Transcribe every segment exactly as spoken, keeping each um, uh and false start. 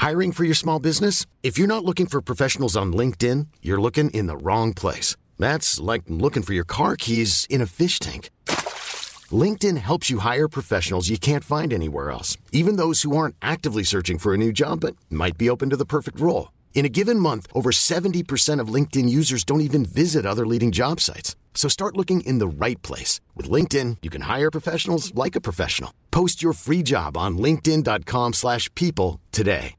Hiring for your small business? If you're not looking for professionals on LinkedIn, you're looking in the wrong place. That's like looking for your car keys in a fish tank. LinkedIn helps you hire professionals you can't find anywhere else, even those who aren't actively searching for a new job but might be open to the perfect role. In a given month, over seventy percent of LinkedIn users don't even visit other leading job sites. So start looking in the right place. With LinkedIn, you can hire professionals like a professional. Post your free job on linkedin.com slash people today.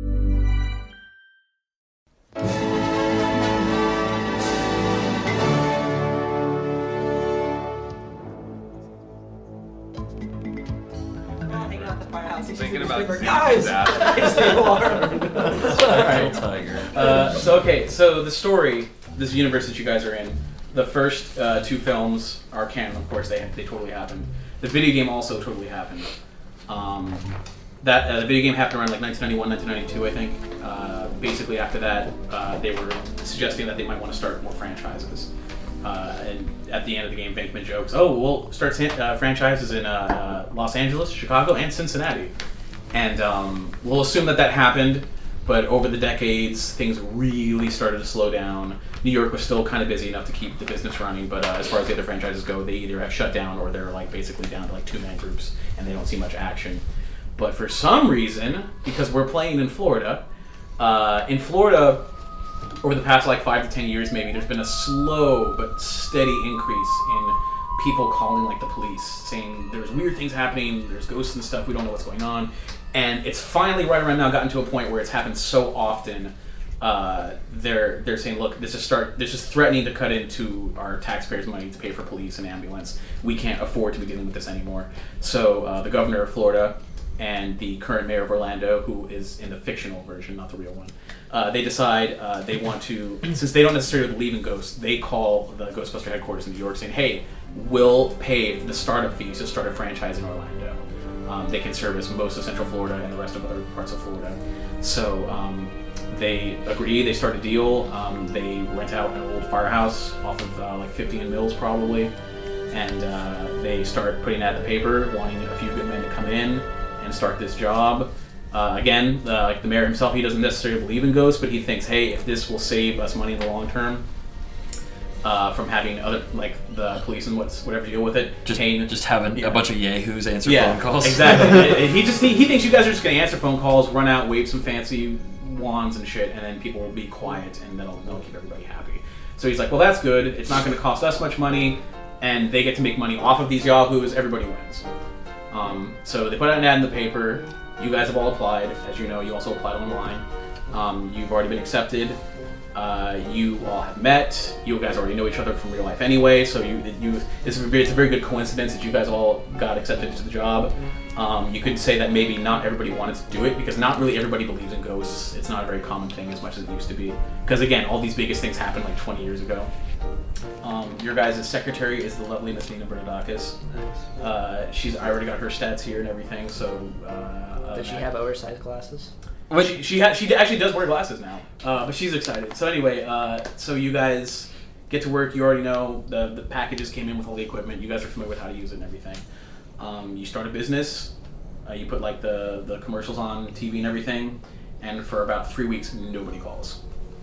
Thinking about guys, it's the alarm. Alright, tiger. Uh, so okay, so the story, this universe that you guys are in, the first uh, two films are canon, of course. They they totally happened. The video game also totally happened. Um, that uh, the video game happened around like nineteen ninety-one, nineteen ninety-two, I think. Uh, basically, after that, uh, they were suggesting that they might want to start more franchises. Uh, and at the end of the game, Bankman jokes, "Oh, we'll start uh, franchises in uh, Los Angeles, Chicago, and Cincinnati." And um, we'll assume that that happened, but over the decades, things really started to slow down. New York was still kind of busy enough to keep the business running, but uh, as far as the other franchises go, they either have shut down or they're like basically down to like two-man groups, and they don't see much action. But for some reason, because we're playing in Florida, uh, in Florida, over the past like five to ten years maybe, there's been a slow but steady increase in people calling like the police, saying there's weird things happening, there's ghosts and stuff, we don't know what's going on. And it's finally right around now gotten to a point where it's happened so often, uh, they're they're saying, look, this is start this is threatening to cut into our taxpayers' money to pay for police and ambulance. We can't afford to be dealing with this anymore. So uh, the governor of Florida and the current mayor of Orlando, who is in the fictional version, not the real one, uh, they decide uh, they want to, since they don't necessarily believe in ghosts, they call the Ghostbuster headquarters in New York saying, hey, we'll pay the startup fees to start a franchise in Orlando. Um, they can service most of Central Florida and the rest of other parts of Florida. So um, they agree, they start a deal, um, they rent out an old firehouse off of uh, like fifteen Mills probably, and uh, they start putting that in the paper, wanting a few good men to come in and start this job. Uh, again, uh, like the mayor himself, he doesn't necessarily believe in ghosts, but he thinks, hey, if this will save us money in the long term, Uh, from having other, like the police and what's whatever deal with it, just Kane, just having yeah. a bunch of yahoos answer yeah, phone calls. Exactly. he just he, he thinks you guys are just gonna answer phone calls, run out, wave some fancy wands and shit, and then people will be quiet, and that'll that'll keep everybody happy. So he's like, well, that's good. It's not gonna cost us much money, and they get to make money off of these yahoos. Everybody wins. Um, so they put out an ad in the paper. You guys have all applied, as you know. You also applied online. Um, you've already been accepted. Uh, you all have met. You guys already know each other from real life anyway, so you, you it's, a, it's a very good coincidence that you guys all got accepted to the job. Um, you could say that maybe not everybody wanted to do it, because not really everybody believes in ghosts. It's not a very common thing as much as it used to be. Because again, all these biggest things happened like twenty years ago. Um, your guys' secretary is the lovely Miss Nina Bernadakis. Nice. Uh, she's I already got her stats here and everything, so... Uh, Does she have oversized glasses? But she she, ha- she actually does wear glasses now, uh, but she's excited. So anyway, uh, so you guys get to work. You already know the the packages came in with all the equipment. You guys are familiar with how to use it and everything. Um, you start a business. Uh, you put like the, the commercials on T V and everything, and for about three weeks, nobody calls.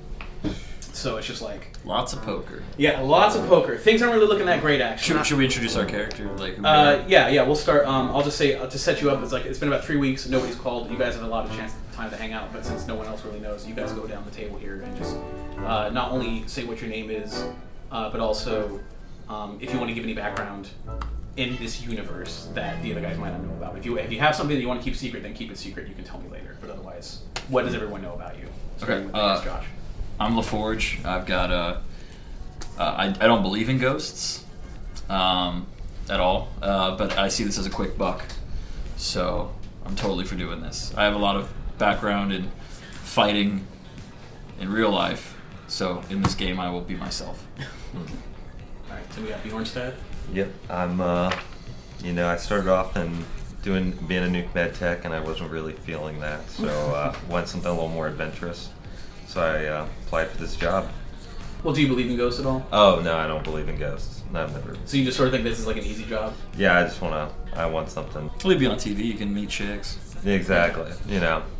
So it's just like lots of poker. Yeah, lots of poker. Things aren't really looking that great, actually. Should, should we introduce our character? Like, who uh, yeah, yeah. We'll start. Um, I'll just say uh, to set you up. It's like it's been about three weeks. Nobody's called. You guys have a lot of chance time to hang out, but since no one else really knows, you guys go down the table here and just uh, not only say what your name is, uh, but also um, if you want to give any background in this universe that the other guys might not know about. If you if you have something that you want to keep secret, then keep it secret. You can tell me later. But otherwise, what does everyone know about you? Okay. With, Uh, Josh. I'm LaForge. I've got a. Uh, I I don't believe in ghosts, um, at all. Uh, but I see this as a quick buck, so I'm totally for doing this. I have a lot of background in fighting in real life, so in this game I will be myself. All right. So we got Bjornstad. Yep, I'm. Uh, you know, I started off in doing being a nuke med tech, and I wasn't really feeling that, so uh, went something a little more adventurous. So I uh, applied for this job. Well, do you believe in ghosts at all? Oh no, I don't believe in ghosts. No, I've never. So you just sort of think this is like an easy job? Yeah, I just wanna. I want something. Will you be on T V? You can meet chicks. Exactly. You know.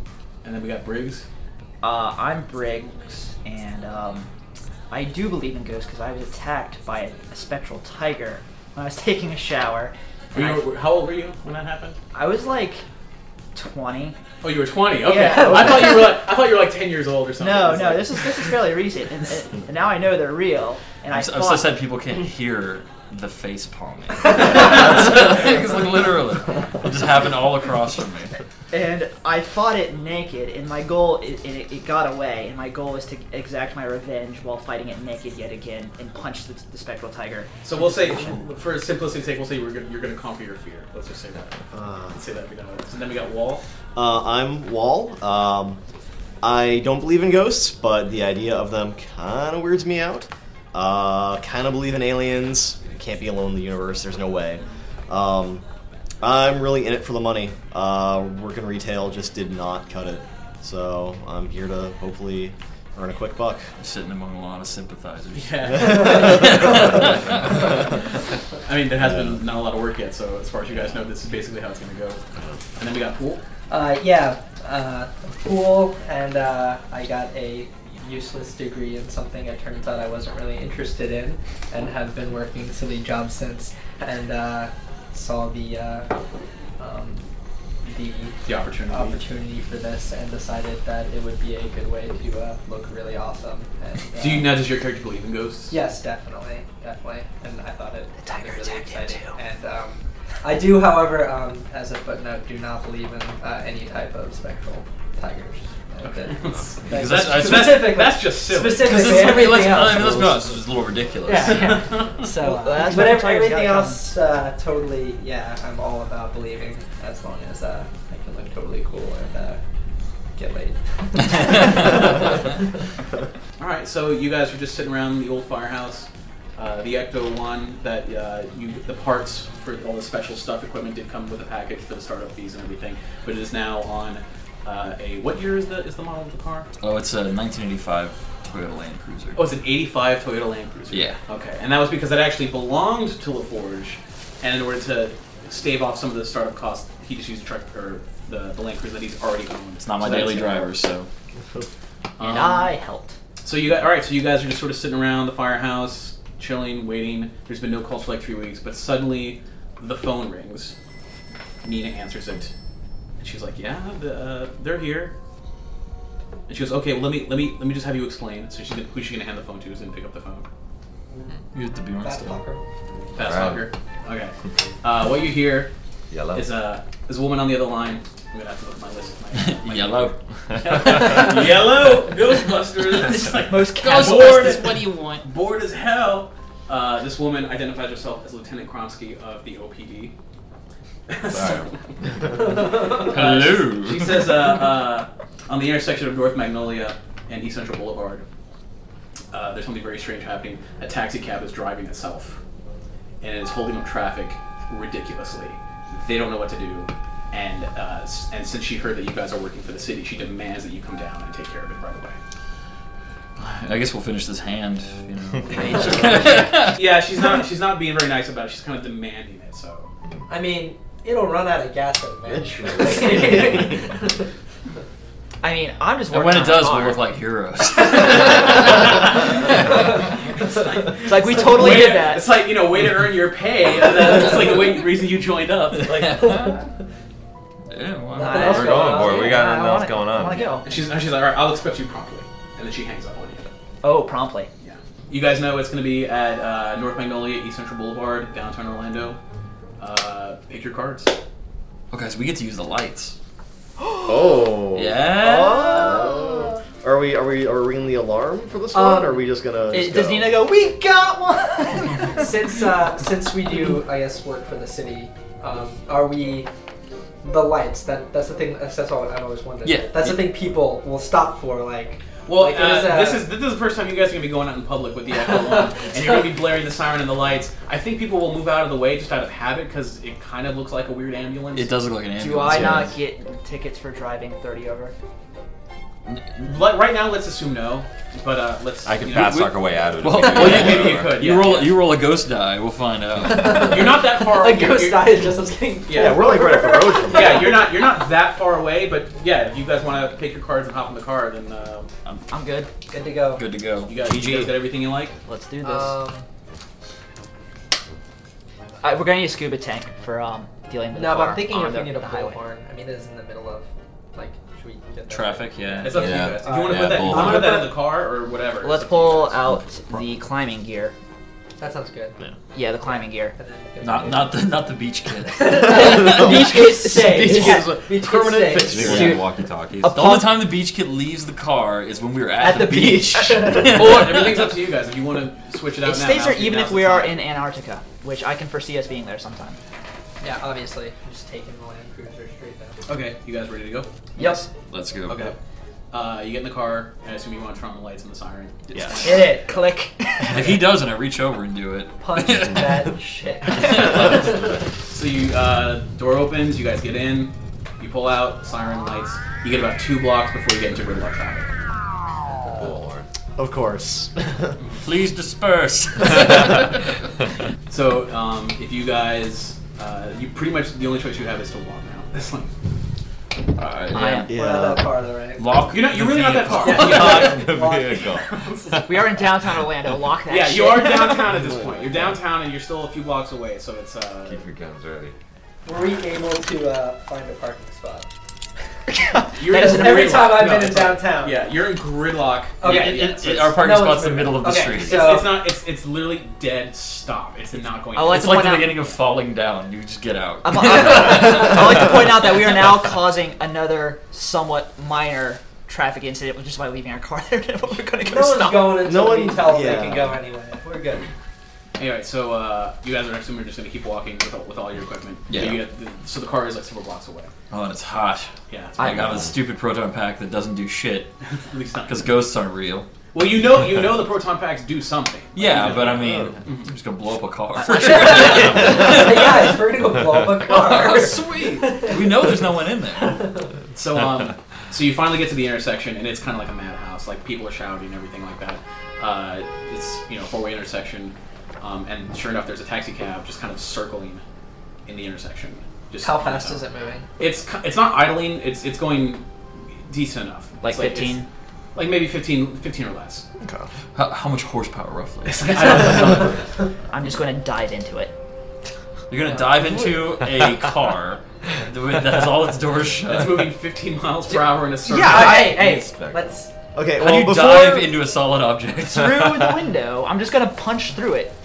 And then we got Briggs. Uh, I'm Briggs, and um, I do believe in ghosts because I was attacked by a, a spectral tiger when I was taking a shower. Were And you, how old were you when that happened? I, I was like twenty. Oh, you were twenty. Okay. Yeah. I thought you were like I thought you were like ten years old or something. No, It's no, like- this is this is fairly recent, and, and now I know they're real. And I I'm, so, I'm thought, so sad people can't hear the face palming. It's like literally, it just happened all across from me. and I fought it naked, and my goal it, it, it got away, and my goal was to exact my revenge while fighting it naked yet again and punch the, the spectral tiger. So we'll say, for simplicity's sake, we'll say you're gonna, you're going to conquer your fear. Let's just say that. Uh, Let's say that. We know that. So then we got Wall. uh, I'm Wall. Um, I don't believe in ghosts, but the idea of them kind of weirds me out. Uh, kind of believe in aliens. Can't be alone in the universe. There's no way. Um, I'm really in it for the money. Uh, working retail just did not cut it. So I'm here to hopefully earn a quick buck. I'm sitting among a lot of sympathizers. Yeah. I mean, there has been not a lot of work yet, so as far as you guys know, this is basically how it's going to go. And then we got Pool. Uh, yeah, uh, pool, and uh, I got a useless degree in something it turns out I wasn't really interested in, and have been working silly jobs since, and uh, saw the uh, um, the The opportunity. opportunity for this, and decided that it would be a good way to uh, look really awesome. And, uh, Do you now? Does your character believe in ghosts? Yes, definitely, definitely, and I thought it The tiger was really attacked him exciting. too. And um, I do, however, um, as a footnote, do not believe in uh, any type of spectral tigers. Uh, Okay. that- Because that- that's- that's- specifically, that's just silly. Specifically, Because it's, I mean, let's, everything I else mean, let's be was- honest, it's a little ridiculous. Yeah, yeah. So, Well, uh, that's but what ev- the tiger's everything gotta else, uh, totally, yeah, I'm all about believing as long as uh, I can look totally cool and uh, get laid. All right, so you guys are just sitting around the old firehouse. Uh, the Ecto one that uh, you the parts for all the special stuff equipment did come with a package for the startup fees and everything, but it is now on uh, a what year is the is the model of the car? Oh, it's a nineteen eighty-five Toyota Land Cruiser. Oh, it's an eighty-five Toyota Land Cruiser. Yeah. Okay, and that was because it actually belonged to LaForge, and in order to stave off some of the startup costs, he just used a truck or the, the Land Cruiser that he's already owned. It's not my So that's daily it. driver, so. And Um, I helped. So you guys, all right. So you guys are just sort of sitting around the firehouse, chilling, waiting. There's been no calls for like three weeks, but suddenly the phone rings. Nina answers it, and she's like, "Yeah, the, uh, they're here." And she goes, "Okay, well, let me let me let me just have you explain." So she's gonna, who's she gonna hand the phone to? Who's gonna pick up the phone? You have to be on Fast still. talker. Fast All talker. Okay. Uh, what you hear Yellow. is a is a woman on the other line. I'm gonna have to look at my list. My, my Yellow. Yellow Ghostbusters. This is like most casual- casual. what do you want? Bored as hell. Uh, this woman identifies herself as Lieutenant Kromsky of the O P D. Sorry. Uh, Hello. she, she says, uh, uh, on the intersection of North Magnolia and East Central Boulevard, uh, there's something very strange happening. A taxi cab is driving itself, and it is holding up traffic ridiculously. They don't know what to do, and uh, s- and since she heard that you guys are working for the city, she demands that you come down and take care of it right away. I guess we'll finish this hand, you know. Yeah, she's not she's not being very nice about it. She's kind of demanding it. So I mean, it'll run out of gas eventually. I mean, I'm just And working when it on does, a we'll car. look like heroes. It's like we totally Way did to- that. It's like, you know, way to earn your pay. Uh, That's like the way, reason you joined up. Like, Yeah, well, Nothing else We're going going on. for it. We got I nothing wanna- else going I want on. to go. and she's, and she's like, all right, I'll expect you promptly. And then she hangs up on you. Oh, promptly. Yeah. You guys know it's going to be at uh, North Magnolia, East Central Boulevard, downtown Orlando. Uh, pick your cards. Okay, so we get to use the lights. Oh. Yeah. Oh. Are we are we are we ringing the alarm for this one? Um, or are we just gonna? It- Just does go? Nina go, we got one? since uh, since we do, I guess, work for the city, um, are we the lights? That that's the thing. That's, that's all I've always wondered. Yeah. That's the thing people will stop for. Like, Well, like, it uh, is a- this is this is the first time you guys are going to be going out in public with the Echo One, and you're going to be blaring the siren and the lights. I think people will move out of the way just out of habit because it kind of looks like a weird ambulance. It does look like an ambulance. Do I yeah. not get tickets for driving thirty over? Like, right now, let's assume no. But uh, let's. I can you know, fast we- talk our way out of it. Well, Maybe well, we yeah, can maybe go you over. could. You Yeah, roll yeah. you roll a ghost die. We'll find out. You're not that far. Like you're- ghost you're- die is just us getting. Yeah, we're like right up the road from Yeah, you're not. You're not that far away. But yeah, if you guys want to take your cards and hop in the car, then uh, I'm good. Good to go. Good to go. you guys, you guys got everything you like. Let's do this. Um, Uh, we're gonna need a scuba tank for um dealing with no, the but car I'm thinking on if the, we need a the highway. bullhorn. I mean, it's in the middle of, like, should we get that? Traffic, yeah. It's up to Yeah. you guys. If you want to Yeah, put that, you bull- want to put that in the car or whatever. it's Let's up to you pull guys. out the climbing gear. That sounds good. Yeah, the climbing gear. And then Not not the not the beach kid. Beach kid stay. Beach Yeah. kid is a Beach kid permanent stays. fixture. Maybe we'll Dude. have walkie-talkies. A The only pump- time the beach kid leaves the car is when we were at, At the beach. Well, everything's up to you guys. If you want to switch it out It now, stays now- there even now's if the we are time. in Antarctica, which I can foresee us being there sometime. Yeah, obviously. I'm just taking the Land Cruiser straight down. Okay, you guys ready to go? Yes. Let's go. Okay. Uh, you get in the car. I assume you want to turn on the lights and the siren. It's Yeah. fine. Hit it. Click. If he doesn't, I reach over and do it. Punch that shit. So you uh, door opens. You guys get in. You pull out siren lights. You get about two blocks before you get into gridlock traffic. Of course. Please disperse. So um, if you guys, uh, you pretty much the only choice you have is to walk now. It's like, Alright. I am. We're not that far though, right? Lock. you're not. You're the really not that vehicle. far. Lock the vehicle. We are in downtown Orlando. Lock that Yeah, shit. you are downtown at this point. You're downtown and you're still a few blocks away. So it's. Uh, Keep your guns ready. Were we able to uh, find a parking spot? you're That is in an Every gridlock. time I've No, been in it's like- downtown. Yeah, you're in gridlock. Okay. Yeah, It- yeah, it- so it- it's- our parking No one's spot's in the middle of the moving. street. Okay, It's, so- it's not. It's it's literally dead stop. It's not going. I like It's to like point the out- beginning of falling down. You just get out. I'm, I'm, I like to point out that we are now causing another somewhat minor traffic incident just by leaving our car there. We're gonna go No one's stop. going until No we one- tell them yeah. they can go anyway. We're good. Anyway, so uh, you guys are assuming you're just going to keep walking with all, with all your equipment. Yeah. So, you get the, so the car is like several blocks away. Oh, and it's hot. Yeah. It's I fine. got a stupid proton pack that doesn't do shit At least not. because ghosts aren't real. Well, you know, you know the proton packs do something. Yeah, Like, but I mean, I'm just gonna blow up a car. Hey guys, we're gonna go blow up a car. Oh, sweet. We know there's no one in there. So um, so you finally get to the intersection, and it's kind of like a madhouse. Like people are shouting and everything like that. Uh, it's you know four-way intersection, um, and sure enough, there's a taxi cab just kind of circling in the intersection. Just How fast is it moving? It's ki- it's not idling. It's it's going decent enough. Like It's it's- fifteen? Like maybe fifteen, fifteen or less. Okay. How, how much horsepower roughly? I don't know. I'm just going to dive into it. You're gonna dive into a car that has all its doors It's shut. moving fifteen miles per hour in a circle. Yeah, I- hey, hey, Inspect. let's. Okay, How well, do you before, dive into a solid object? Through the window. I'm just going to punch through it.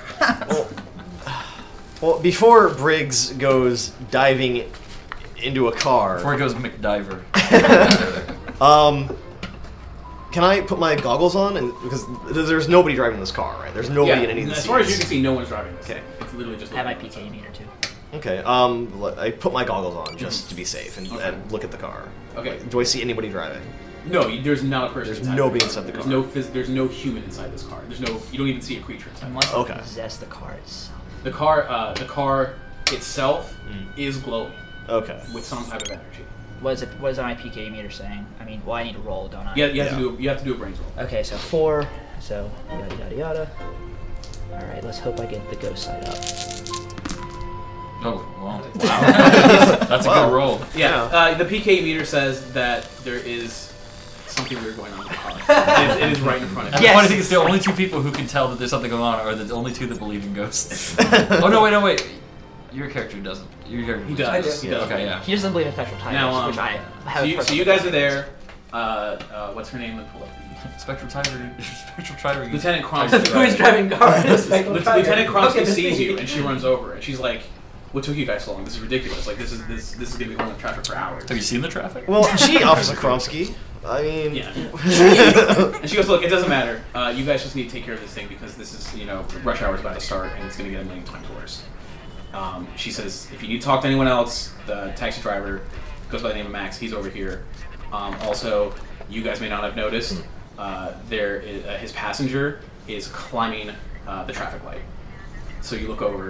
well, before Briggs goes diving into a car, Before it goes McDiver. um, can I put my goggles on? And because there's nobody driving this car, right? There's nobody Yeah, in any of the as far as you seats. can see, no one's driving this. Okay. It's literally just. I have my P K meter too. Okay. Um, l- I put my goggles on just to be safe and, Okay. and look at the car. Okay. Do I see anybody driving? No, you, there's not a person. There's inside nobody the car. inside the There's car. no phys- There's no human inside this car. There's no. You don't even see a creature inside. The, Unless car. Okay. I possess the car itself. the car. Uh, the car itself Mm. is glowing Okay. with some type of energy. What is it? What is my P K meter saying? I mean, well, I need to roll, don't I? Yeah, you have Yeah. to do. You have to do a brains roll. Okay, so four. So yada yada yada. All right, let's hope I get the ghost side up. Oh, wow. Wow. That's a Wow. good roll. Yeah. Uh, the P K meter says that there is something weird going on with the car. it, is, it is right in front of And you. Yes. the funny thing is, the only two people who can tell that there's something going on are the only two that believe in ghosts. Oh no, wait, no, wait. Your character doesn't. Your character He believes in does. ghosts. He does. Okay, yeah. He doesn't believe in spectral timers, Now, um, which I have. So you, so personal you guys are experience. there. Uh, uh, what's her name? Let me pull up the- Spectral Tiger. Spectral Tiger. Lieutenant Kromsky. Who is driving cars? Lieutenant Lieutenant Kromsky Okay, this sees thing- you and she runs over and she's like, "What took you guys so long? This is ridiculous. Like this is this this is gonna be holding up traffic for hours." Have you seen the traffic? Well, gee, Officer Kromsky. I mean, Yeah. And she goes, "Look, it doesn't matter. Uh, you guys just need to take care of this thing because this is you know rush hour is about to start and it's gonna get a million times worse." Um, she says, "If you need to talk to anyone else, the taxi driver goes by the name of Max. He's over here. Um, also, you guys may not have noticed." Uh, there, is, uh, his passenger is climbing uh, the traffic light. So you look over,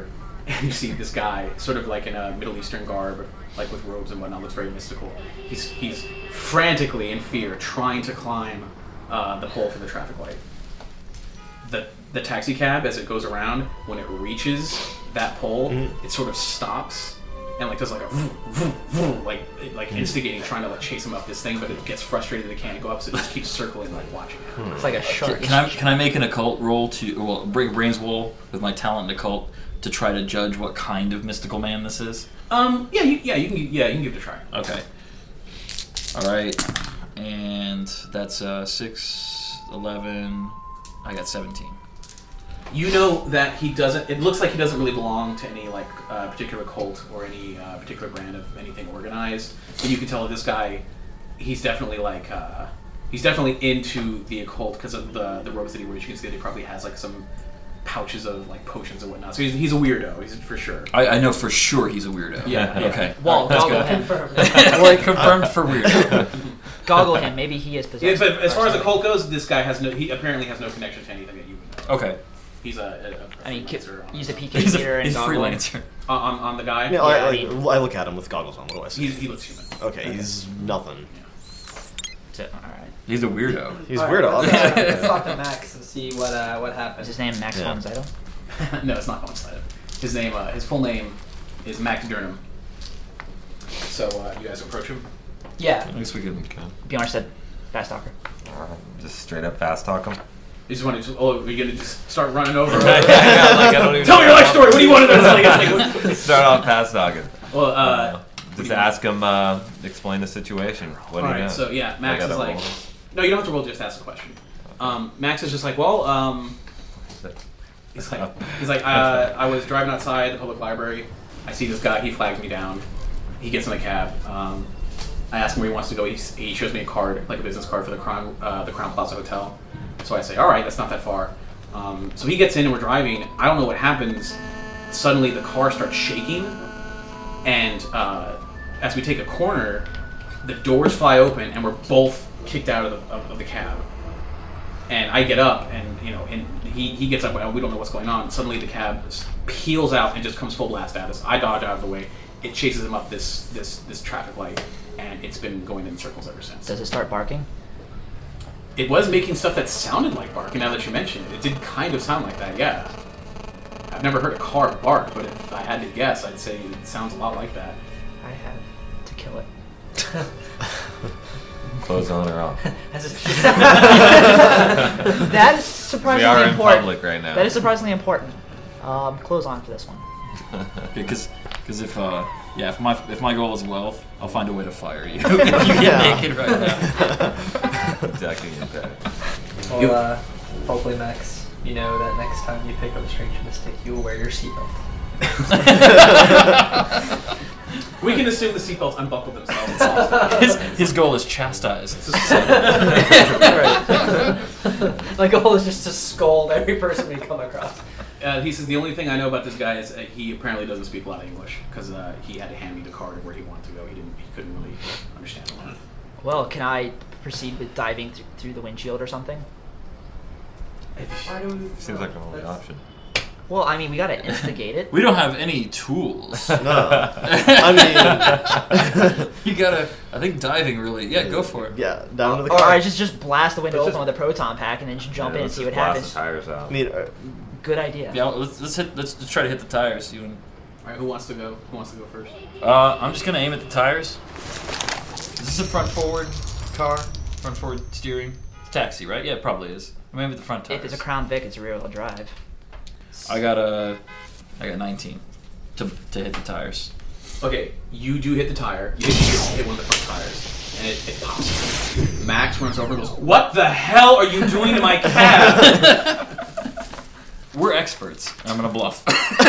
and you see this guy, sort of like in a Middle Eastern garb, like with robes and whatnot, looks very mystical. He's he's frantically in fear, trying to climb uh, the pole for the traffic light. The the taxi cab, as it goes around, when it reaches that pole, mm-hmm. it sort of stops and like does like a vroom, vroom, vroom, like it, like instigating, trying to like chase him up this thing, but it gets frustrated it can't go up, so it just keeps circling, like watching it. It's like a shark. Can I can I make an occult roll to well bring brains roll with my talent in occult to try to judge what kind of mystical man this is? Um yeah you, yeah you can yeah you can give it a try. Okay. All right, and that's uh, six, eleven. I got seventeen. You know that he doesn't. It looks like he doesn't really belong to any like uh, particular cult or any uh, particular brand of anything organized. But you can tell that this guy, he's definitely like uh, he's definitely into the occult because of the the robes that he wears. You can see that he probably has like some pouches of like potions and whatnot. So he's, he's a weirdo. He's for sure. I, I know for sure he's a weirdo. Yeah. yeah. Okay. Well, that's goggle good. him. Confirmed. Or Confirmed for weirdo. goggle him. Maybe he is possessed. Yeah, but as far as the cult goes, this guy has no. He apparently has no connection to anything that you would know. Okay. He's a. a, a I mean, freelancer on- use a P K He's meter a, and he's a goggle him. freelancer. on, on on the guy. Yeah, I, I I, mean- I look at him with goggles on. What do I see? He, he looks human. Okay, he's nothing. So, all right. He's a weirdo. He's All weirdo. right, let's, uh, let's talk to Max and see what uh, what Is happens. his name Max Yeah. von Sydow? No, it's not coincided. His name, uh, his full name, is Max Durnham. So uh, you guys approach him. Yeah. I guess we could. Bjorn said, fast talker. Uh, just straight up fast talk him. You just want to, oh, are you gonna just start running over? Yeah, yeah, like, I don't even Tell me know. your life story. What do you want to know? Like, it's like, Start off fast talking. well, uh, Uh, what do just you ask him, uh, explain the situation. What all do you right. got? So yeah, Max I is gotta like, roll. no, you don't have to roll. Just ask a question. Um, Max is just like, well, um, he's like, he's like, uh, I was driving outside the public library. I see this guy. He flags me down. He gets in the cab. Um, I ask him where he wants to go. He, he shows me a card, like a business card for the Crown, uh, the Crown Plaza Hotel. So I say, all right, that's not that far. Um, so he gets in and we're driving. I don't know what happens. Suddenly the car starts shaking, and uh, as we take a corner, the doors fly open and we're both kicked out of the, of, of the cab. And I get up, and you know, and he, he gets up. And we don't know what's going on. Suddenly the cab peels out and just comes full blast at us. I dodge out of the way. It chases him up this this this traffic light, and it's been going in circles ever since. Does it start barking? It was making stuff that sounded like barking. Now that you mention it, it did kind of sound like that. Yeah. I've never heard a car bark, but if I had to guess, I'd say it sounds a lot like that. I have to kill it. Clothes on or off? That is We surprisingly are in important. public right now. That is surprisingly important. Um, clothes on for this one. Because if uh yeah if my if my goal is wealth, I'll find a way to fire you. If you get Yeah. naked right now. Exactly. Okay. Well, uh, hopefully, Max, you know that next time you pick up a strange mistake, you will wear your seatbelt. We can assume the seatbelts unbuckled themselves. It's awesome. His, his goal is chastise. My goal is just to scold every person we come across. Uh, he says the only thing I know about this guy is uh, he apparently doesn't speak a lot of English because uh, he had to hand me the card where he wanted to go. He didn't. He couldn't really understand a lot. Well, can I proceed with diving th- through the windshield or something? Why do we? Seems like an only That's- option. Well, I mean, we gotta instigate it. We don't have any tools. No. I mean, You gotta. I think diving really. Yeah, go for it. yeah, down to the Or car. I just just blast the window Let's open with a proton pack and then just jump Yeah, in and let's see just what blast happens. the tires out. I mean, uh, Good idea. Yeah, let's let's hit. Let's, let's try to hit the tires. You and All right, who wants to go? Who wants to go first? uh, I'm just gonna aim at the tires. Is this a front forward car? Front forward steering? It's a taxi, right? Yeah, it probably is. I'm aiming at the front tires. If it's a Crown Vic, it's a rear-wheel drive. I got a. I got nineteen to to hit the tires. Okay, you do hit the tire. You hit, you hit one of the front tires, and it, it pops. Max runs over and goes, "What the hell are you doing to my cab?" We're experts. I'm gonna bluff.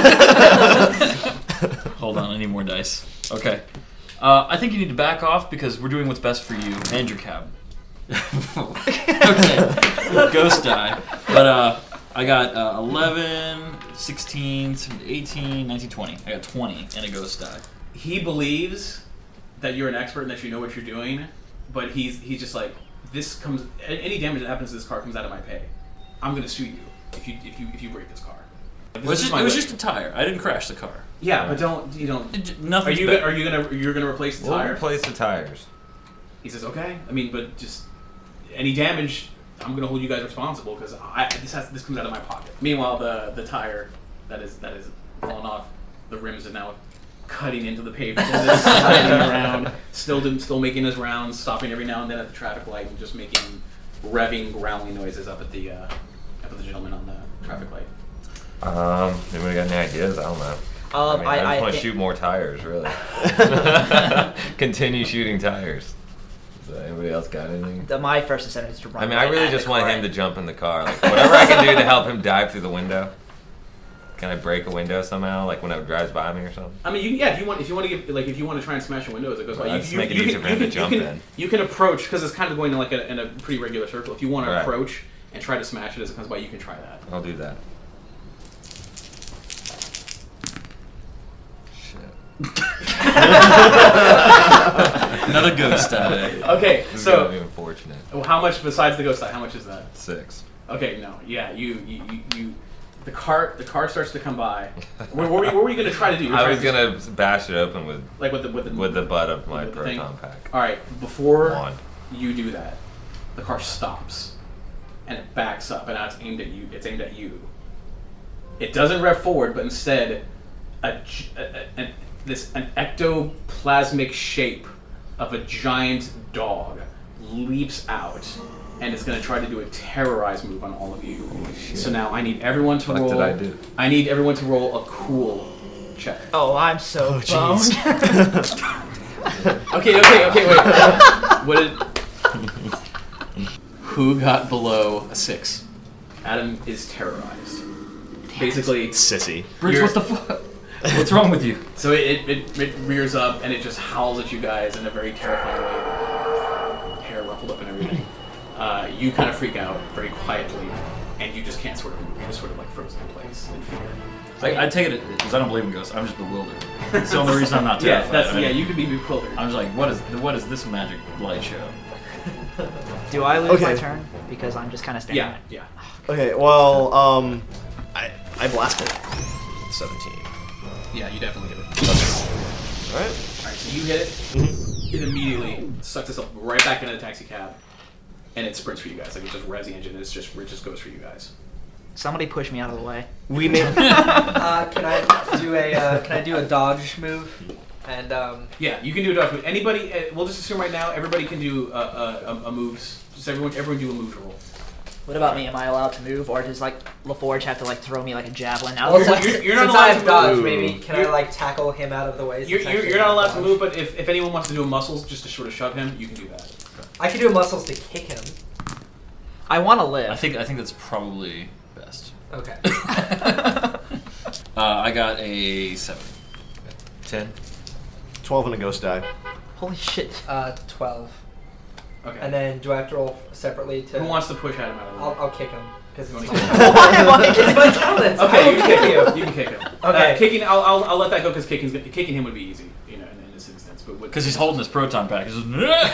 Hold on, I need more dice. Okay. Uh, I think you need to back off because we're doing what's best for you and your cab. Okay. Ghost die. But uh, I got uh, eleven, sixteen, eighteen, nineteen, twenty. I got twenty and a ghost die. He believes that you're an expert and that you know what you're doing, but he's he's just like, this comes any damage that happens to this car comes out of my pay. I'm gonna sue you if you if you if you break this car. This It was, is just, my it was way. just a tire. I didn't crash the car. Yeah, but don't you don't. It j- Are Nothing's you bad. are you gonna you're gonna replace the We'll tire? replace the tires. He says, okay. I mean, but just any damage, I'm gonna hold you guys responsible because I this has this comes out of my pocket. Meanwhile, the the tire that is that is fallen off, the rims are now cutting into the pavement, and it's sliding around, still doing, still making his rounds, stopping every now and then at the traffic light and just making revving, growling noises up at the uh, up at the gentleman on the traffic light. Um, anybody got any ideas? I don't know. Um, I, mean, I- I, just I want to thi- shoot more tires, really. Continue shooting tires. So anybody else got anything? The, my first incentive is to run. I mean, I right really at just the want car. him to jump in the car. Like whatever I can do to help him dive through the window. Can I break a window somehow, like when it drives by me or something? I mean, you can, yeah. If you want, if you want to give, like, if you want to try and smash a window as it goes by, Well, you, let's you, make it you easier can, for you him to can, jump you can, in. You can approach because it's kind of going in like a, in a pretty regular circle. If you want to Right. approach and try to smash it as it comes by, you can try that. I'll do that. Shit. Another ghost die. Okay, This is so gonna be unfortunate. well, how much besides the ghost die? How much is that? Six. Okay, no, yeah, you, you, you, you the car, the car starts to come by. What, what, were, you, what were you gonna try to do? You're I trying was to- gonna bash it open with like with the with the with the butt of my with the thing. proton pack. All right, before Wand. you do that, the car stops and it backs up, and now it's aimed at you. It's aimed at you. It doesn't rev forward, but instead, a, gi- a, a, an this an ectoplasmic shape of a giant dog leaps out and is going to try to do a terrorize move on all of you. So now I need everyone to What roll. did I do? I need everyone to roll a cool check. Oh, I'm so Oh, boned. Okay, okay, okay, wait. What did? Who got below a six? Adam is terrorized. Basically, Sissy. Briggs, You're- what's the fuck? What's wrong with you? so it, it it rears up and it just howls at you guys in a very terrifying way. Hair ruffled up and everything. Uh, you kind of freak out very quietly, and you just can't sort of move. You're just sort of like frozen in place in fear. I, I take it because I don't believe in ghosts. I'm just bewildered. It's the only reason I'm not Yeah, terrified. that's I mean, yeah. You could be bewildered. I'm just like, what is what is this magic light show? Do I lose my Okay. turn because I'm just kind of standing? Yeah, yeah. Okay, well, um, I I blasted. Seventeen. Yeah, you definitely hit it. All right. Alright, so you hit it. Mm-hmm. It immediately sucks itself right back into the taxi cab, and it sprints for you guys. Like it just revs the engine, and it's just it just goes for you guys. Somebody push me out of the way. We made. Uh, can I do a uh, Can I do a dodge move? And um, Yeah, you can do a dodge move. Anybody, uh, we'll just assume right now, everybody can do a, a, a, a moves. Just everyone, everyone do a move roll. What about me? Am I allowed to move, or does like LaForge have to like throw me like a javelin out? well, of the since, way? you're- you're not since allowed I to have dodge, move. maybe can You're- I like tackle him out of the way? You're, since I you're, actually you're not have allowed to dodge? move, but if, if anyone wants to do a muscles just to sort of shove him, you can do that. I can do muscles to kick him. I want to live. I think I think that's probably best. Okay. Uh, I got a seven. Ten. Twelve and a ghost die. Holy shit! Uh, twelve. Okay. And then do I have to roll separately to? Who wants to push Adam out of the way? I'll, I'll kick him because You it's, wanna my- kick him? Why am I it's getting- my talent. I Okay, will you can kick kick you. him. You can kick him. Okay. Uh, kicking, I'll, I'll, I'll let that go because kicking, kicking him would be easy, you know, in, in this instance. But Because he's holding his proton pack. He's just,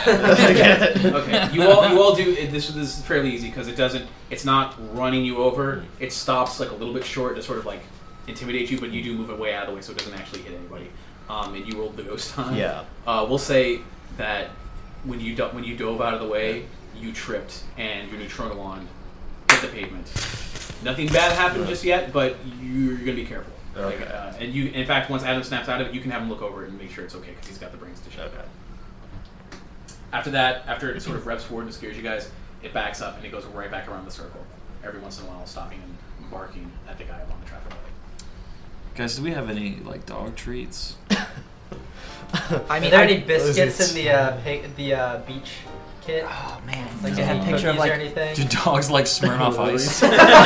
Okay, you all you all do it, this. This is fairly easy because it doesn't. It's not running you over. It stops like a little bit short to sort of like intimidate you, but you do move it way out of the way so it doesn't actually hit anybody. Um, and you rolled the ghost time. Yeah. Uh, we'll say that when you do, when you dove out of the way, you tripped and your neutrona wand hit the pavement. Nothing bad happened just yet, but you're gonna be careful. Like, Okay. uh, and you, in fact, once Adam snaps out of it, you can have him look over it and make sure it's okay because he's got the brains to show that. After that, after it sort of revs forward and scares you guys, it backs up and it goes right back around the circle. Every once in a while, stopping and barking at the guy along the traffic light. guys, do we have any like dog treats? I Are mean, there I, any biscuits Lizards. in the uh, pig, the uh, beach kit? oh man, Like, like do I you have have a picture of cookies or like anything? Do dogs like Smirnoff Ice?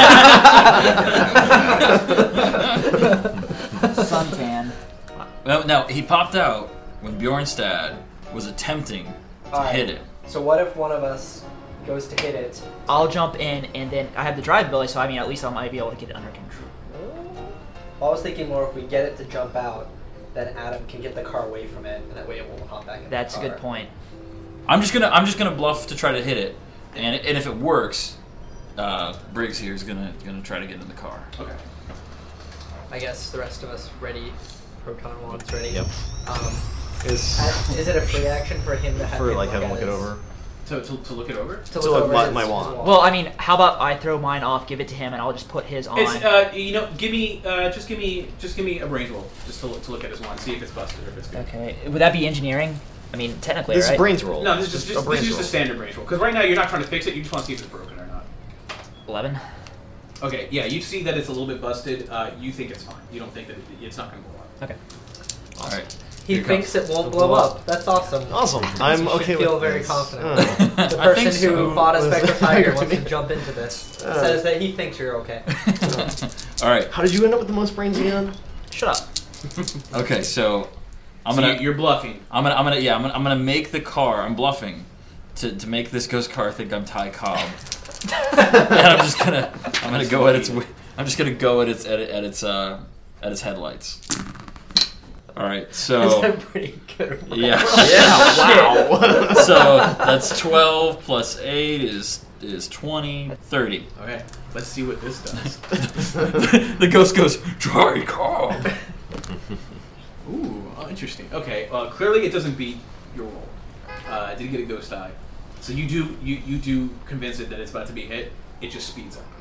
suntan. Well, now he popped out when Bjornstad was attempting to Alright. hit it. So what if one of us goes to hit it? I'll jump in, and then I have the drive ability, so I mean, at least I might be able to get it under control. I was thinking more if we get it to jump out, then Adam can get the car away from it, and that way it won't hop back in That's the a car. good point. I'm just gonna I'm just gonna bluff to try to hit it, and and if it works, uh, Briggs here is gonna gonna try to get in the car. Okay. I guess the rest of us ready. Proton wand's ready. Yep. Um, Is uh, is it a free action for him to have for him like look have him at look it his- over. To, to, to look it over? To To look look over my- his- my his wand. wall. Well, I mean, how about I throw mine off, give it to him, and I'll just put his on. It's uh, you know, give me uh, just give me just give me a brains roll just to look, to look at his one, see if it's busted or if it's good. Okay. Would that be engineering? I mean, technically, This right? is brains roll. No, this is just, a just this brains is just roll. a standard brains roll. Because right now you're not trying to fix it, you just want to see if it's broken or not. Eleven. Okay, yeah, you see that it's a little bit busted. Uh, you think it's fine. You don't think that it, it's not going to blow up. Okay. All right. He Here it thinks comes. it won't blow up. That's awesome. Awesome. I'm You should okay feel with very this. confident. Oh. The I person think so. who bought a Spectral Tiger To wants me. to jump into this Uh. says that he thinks you're okay. All right. How did you end up with the most brains, Leon? Shut up. Okay, so I'm So gonna you- you're bluffing. I'm gonna I'm gonna yeah I'm gonna, I'm gonna make the car. I'm bluffing to, to make this ghost car think I'm Ty Cobb. And I'm just gonna I'm gonna go at its wi- I'm just gonna go at its at, it- at its uh at its headlights. All right, so That's a pretty good roll. yeah. Yeah. Wow. So that's twelve plus eight is is twenty, thirty. Okay, let's see what this does. The ghost goes, Ty Cobb. Ooh, oh, interesting. Okay, uh, clearly it doesn't beat your roll. Uh, it did get a ghost eye. So you do you, you do convince it that it's about to be hit. It just speeds up.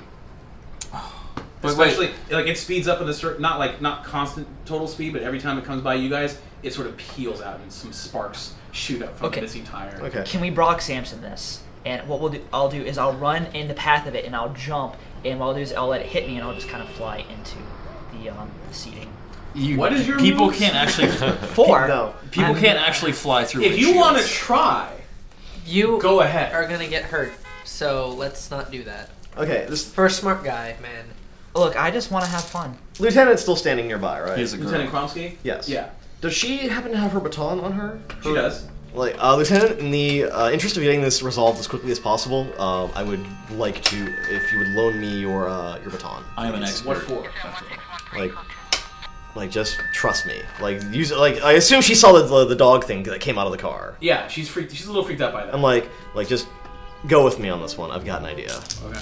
But wait. Especially like it speeds up at a certain, not like not constant total speed, but every time it comes by you guys, it sort of peels out and some sparks shoot up from Okay. the missing tire. Okay. Can we Brock Samson this? And what we'll do, I'll do is I'll run in the path of it and I'll jump. And what I'll do is I'll let it hit me and I'll just kind of fly into the um the seating. You, What is your people moves? can't actually Four. No. people I'm- can't actually fly through. If you want to windshields. try, You go ahead. are gonna get hurt, so let's not do that. Okay. This For a smart guy, man. Look, I just want to have fun. lieutenant's still standing nearby, right? He's a girl. Lieutenant Kromsky? Yes. Yeah, Does she happen to have her baton on her? she Her- does. Like, uh, Lieutenant, in the uh, interest of getting this resolved as quickly as possible, um, I would like to, if you would loan me your uh, your baton. I am an please. expert. What for? Like, like just trust me. Like, use like I assume she saw the, the the dog thing that came out of the car. Yeah, she's freaked. She's a little freaked out by that. I'm like, like just go with me on this one. I've got an idea. Okay.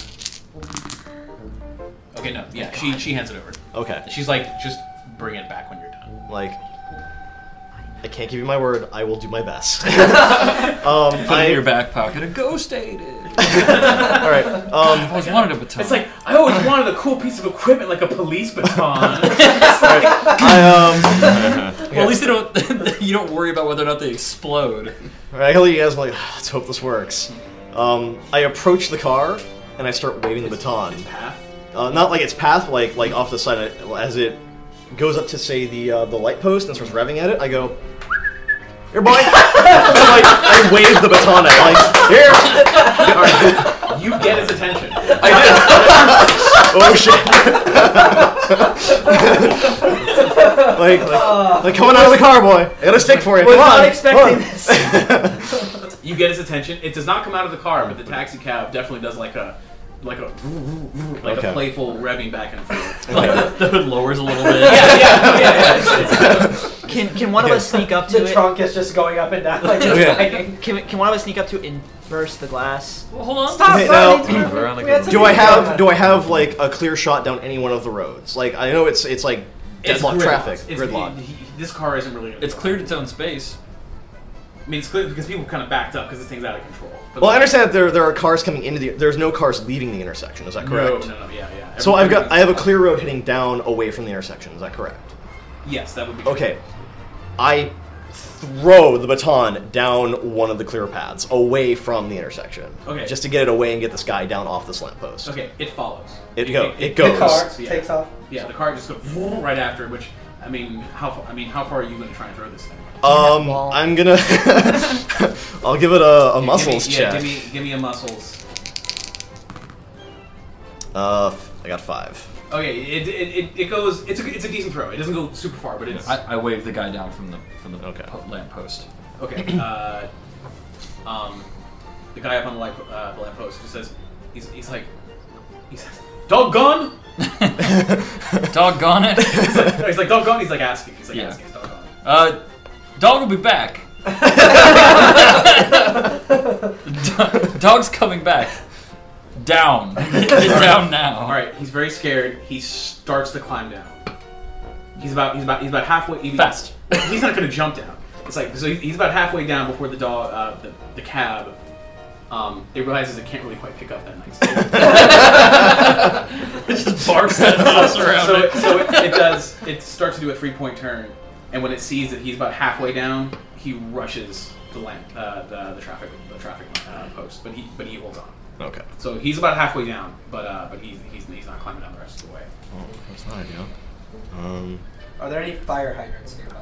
Okay, no, yeah, she she hands it over. Okay. She's like, just bring it back when you're done. Like, I can't give you my word. I will do my best. um, Put I, it in your back pocket. A ghost aided. all right. I Um, always wanted a baton. It's like I always wanted a cool piece of equipment like a police baton. I um. well, at least they don't. You don't worry about whether or not they explode. Alright, I tell you guys, I'm like, let's hope this works. Um, I approach the car and I start waving the baton. Path. Uh, not like its path, like like off the side. I- As it goes up to say the uh, the light post and starts revving at it, I go, "Here, boy!" And, like, I wave the baton at it, like, "Here." Alright, you get its attention. Oh shit! like, like, like coming out of the car, boy. I got a stick for you. Was Come on. not expecting Come on. this. You get its attention. It does not come out of the car, but the taxi cab definitely does like a like a like Okay. a playful revving back and forth. Like the hood lowers a little bit. yeah, yeah, yeah. It's, it's, Can can one of us sneak up to The it? trunk is just going up and down like it's Okay. banging. Can, can one of us sneak up to it and burst the glass? Well, hold on. Stop, Okay, bro! now- We We're on a had good some Do I music have going do on. I have like a clear shot down any one of the roads? Like I know it's it's like it's deadlock gridlocked. traffic, It's, gridlock. he- he- this car isn't really. It's cleared its own space. I mean, it's clear because people kind of backed up because this thing's out of control. But Well, I like- understand that there there are cars coming into the. There's no cars leaving the intersection. Is that correct? No, no, no, yeah, yeah. So I've got I have a Everything's- clear road heading down away from the intersection. Is that correct? Yes, that would be. Okay. I throw the baton down one of the clear paths away from the intersection. Okay. Just to get it away and get this guy down off this lamppost. Okay, it follows. It go- it it goes. The car Yeah. takes off. Yeah, the car just goes right after. Which I mean, how far? I mean, how far are you going to try and throw this thing? Um, Well- I'm gonna. I'll give it a, a muscles give me, check. Yeah, give me, give me a muscles. Uh, I got five. Okay, it, it, it, it goes. It's a it's a decent throw. It doesn't go super far, but it's I, I wave the guy down from the from the Okay. po- lamp post. okay. Uh, um, the guy up on the light uh, the lamppost just says, he's he's like, he says, doggone. Doggone it. He's like, no, he's like doggone. He's like asking. He's like Yeah. asking. He's doggone. Uh, dog will be back. Do- Dog's coming back. Down. Get down now. All right, he's very scared. He starts to climb down. he's about he's about he's about halfway. He, Fast. He's not going to jump down. It's like so he's about halfway down before the dog uh, the the cab. Um, it realizes it can't really quite pick up that nice. It just barks at us around so it. it, so it, it does. It starts to do a three-point turn, and when it sees that he's about halfway down, he rushes the lamp, uh, the the traffic the traffic uh, post. But he but he holds on. Okay. So he's about halfway down, but uh, but he's he's he's not climbing down the rest of the way. Well, that's not ideal. Um. Are there any fire hydrants nearby?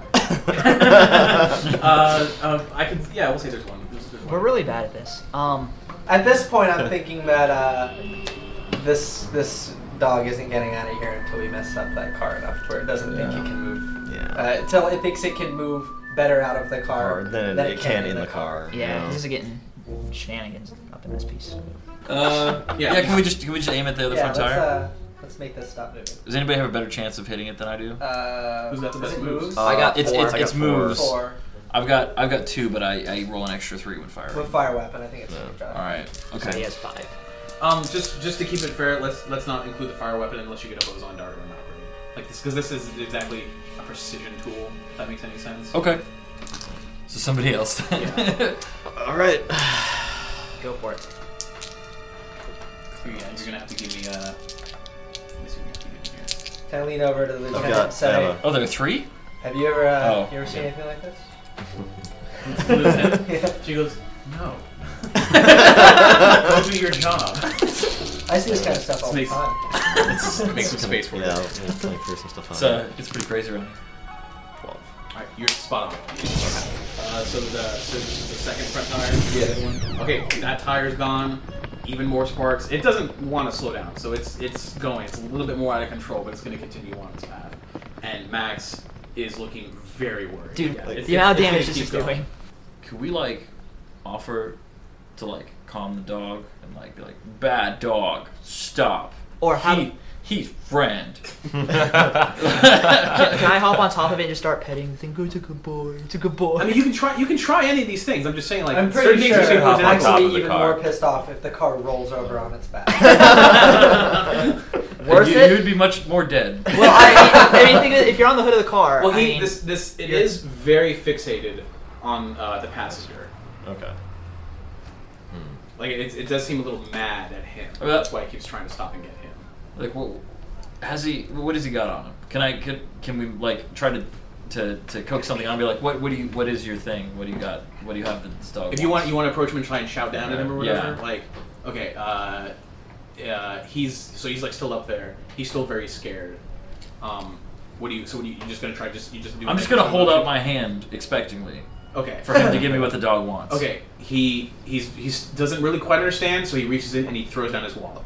uh, uh, I can yeah, we'll say there's one. There's, there's one. We're really bad at this. Um, At this point, I'm thinking that uh, this this dog isn't getting out of here until we mess up that car enough to where it doesn't think it can move. Yeah. Uh, until it thinks it can move better out of the car Or then than it can in the car. yeah, No. this is getting shenanigans up in this piece. Uh, yeah. Yeah. Can we just can we just aim at the other Yeah, front let's, tire? uh, let's make this stop moving. Does anybody have a better chance of hitting it than I do? Uh, Who's got the is best it moves? moves? Uh, I got It's four. it's, I got it's four. moves. Four. I've got I've got two, but I, I roll an extra three when firing. With fire weapon, I think it's Yeah. a good job. All right. So he Okay. has five. Um, just just to keep it fair, let's let's not include the fire weapon unless you get a boson dart or an operating. Like this, because this is exactly a precision tool. If that makes any sense. Okay. So somebody else. Yeah. All right. Go for it. So, yeah, you're gonna have to give me uh. Let me see what you can do here. Can I lean over to the I've lieutenant got. and say, I have Oh, there are three? have you ever uh, Oh, you ever seen okay. anything like this? Lieutenant, Yeah. she goes, no. Go do your job. I see this kind of stuff all the Makes- time. Let's make some space for yeah, it. I'll, yeah, play for some stuff on It's uh, it's pretty crazy around here. twelve. Alright, you're spot on. Uh, so the so this is the second front tire. The other one. Okay, that tire's gone. Even more sparks. It doesn't want to slow down, so it's it's going. It's a little bit more out of control, but it's going to continue on its path. And Max is looking very worried. Dude, Yeah, the it's- amount of it's- damage it's this gonna is keep going. doing. Could we like offer to like calm the dog and like be like, bad dog, stop. Or how- he he's friend. Can, can I hop on top of it and just start petting the thing? Go, it's a good boy. It's a good boy. I mean, you can try. You can try any of these things. I'm just saying, like I'm certain pretty things sure you say hop goes on in. top I'd of be the even car. more pissed off if the car rolls over on its back. Worth you, it? You'd be much more dead. Well, I, I mean, think of it, if you're on the hood of the car. Well, I he mean, this this it you're- is very fixated on uh, the passenger. Okay. Like it, it does seem a little mad at him. Uh, That's why he keeps trying to stop and get him. Like, what has he? What has he got on him? Can I? Can, can we like try to to to coax something on? And be like, what? What do you? What is your thing? What do you got? What do you have that this dog? If you want, wants? you want to approach him and try and shout down at him or whatever. Yeah. Like, okay, uh, uh, he's so he's like still up there. He's still very scared. Um, what do you? So what do you? You just gonna try? Just you just do. I'm just gonna hold out my hand expectingly Okay. for him to give me what the dog wants. Okay. He he's he's doesn't really quite understand, so he reaches in and he throws down his wallet.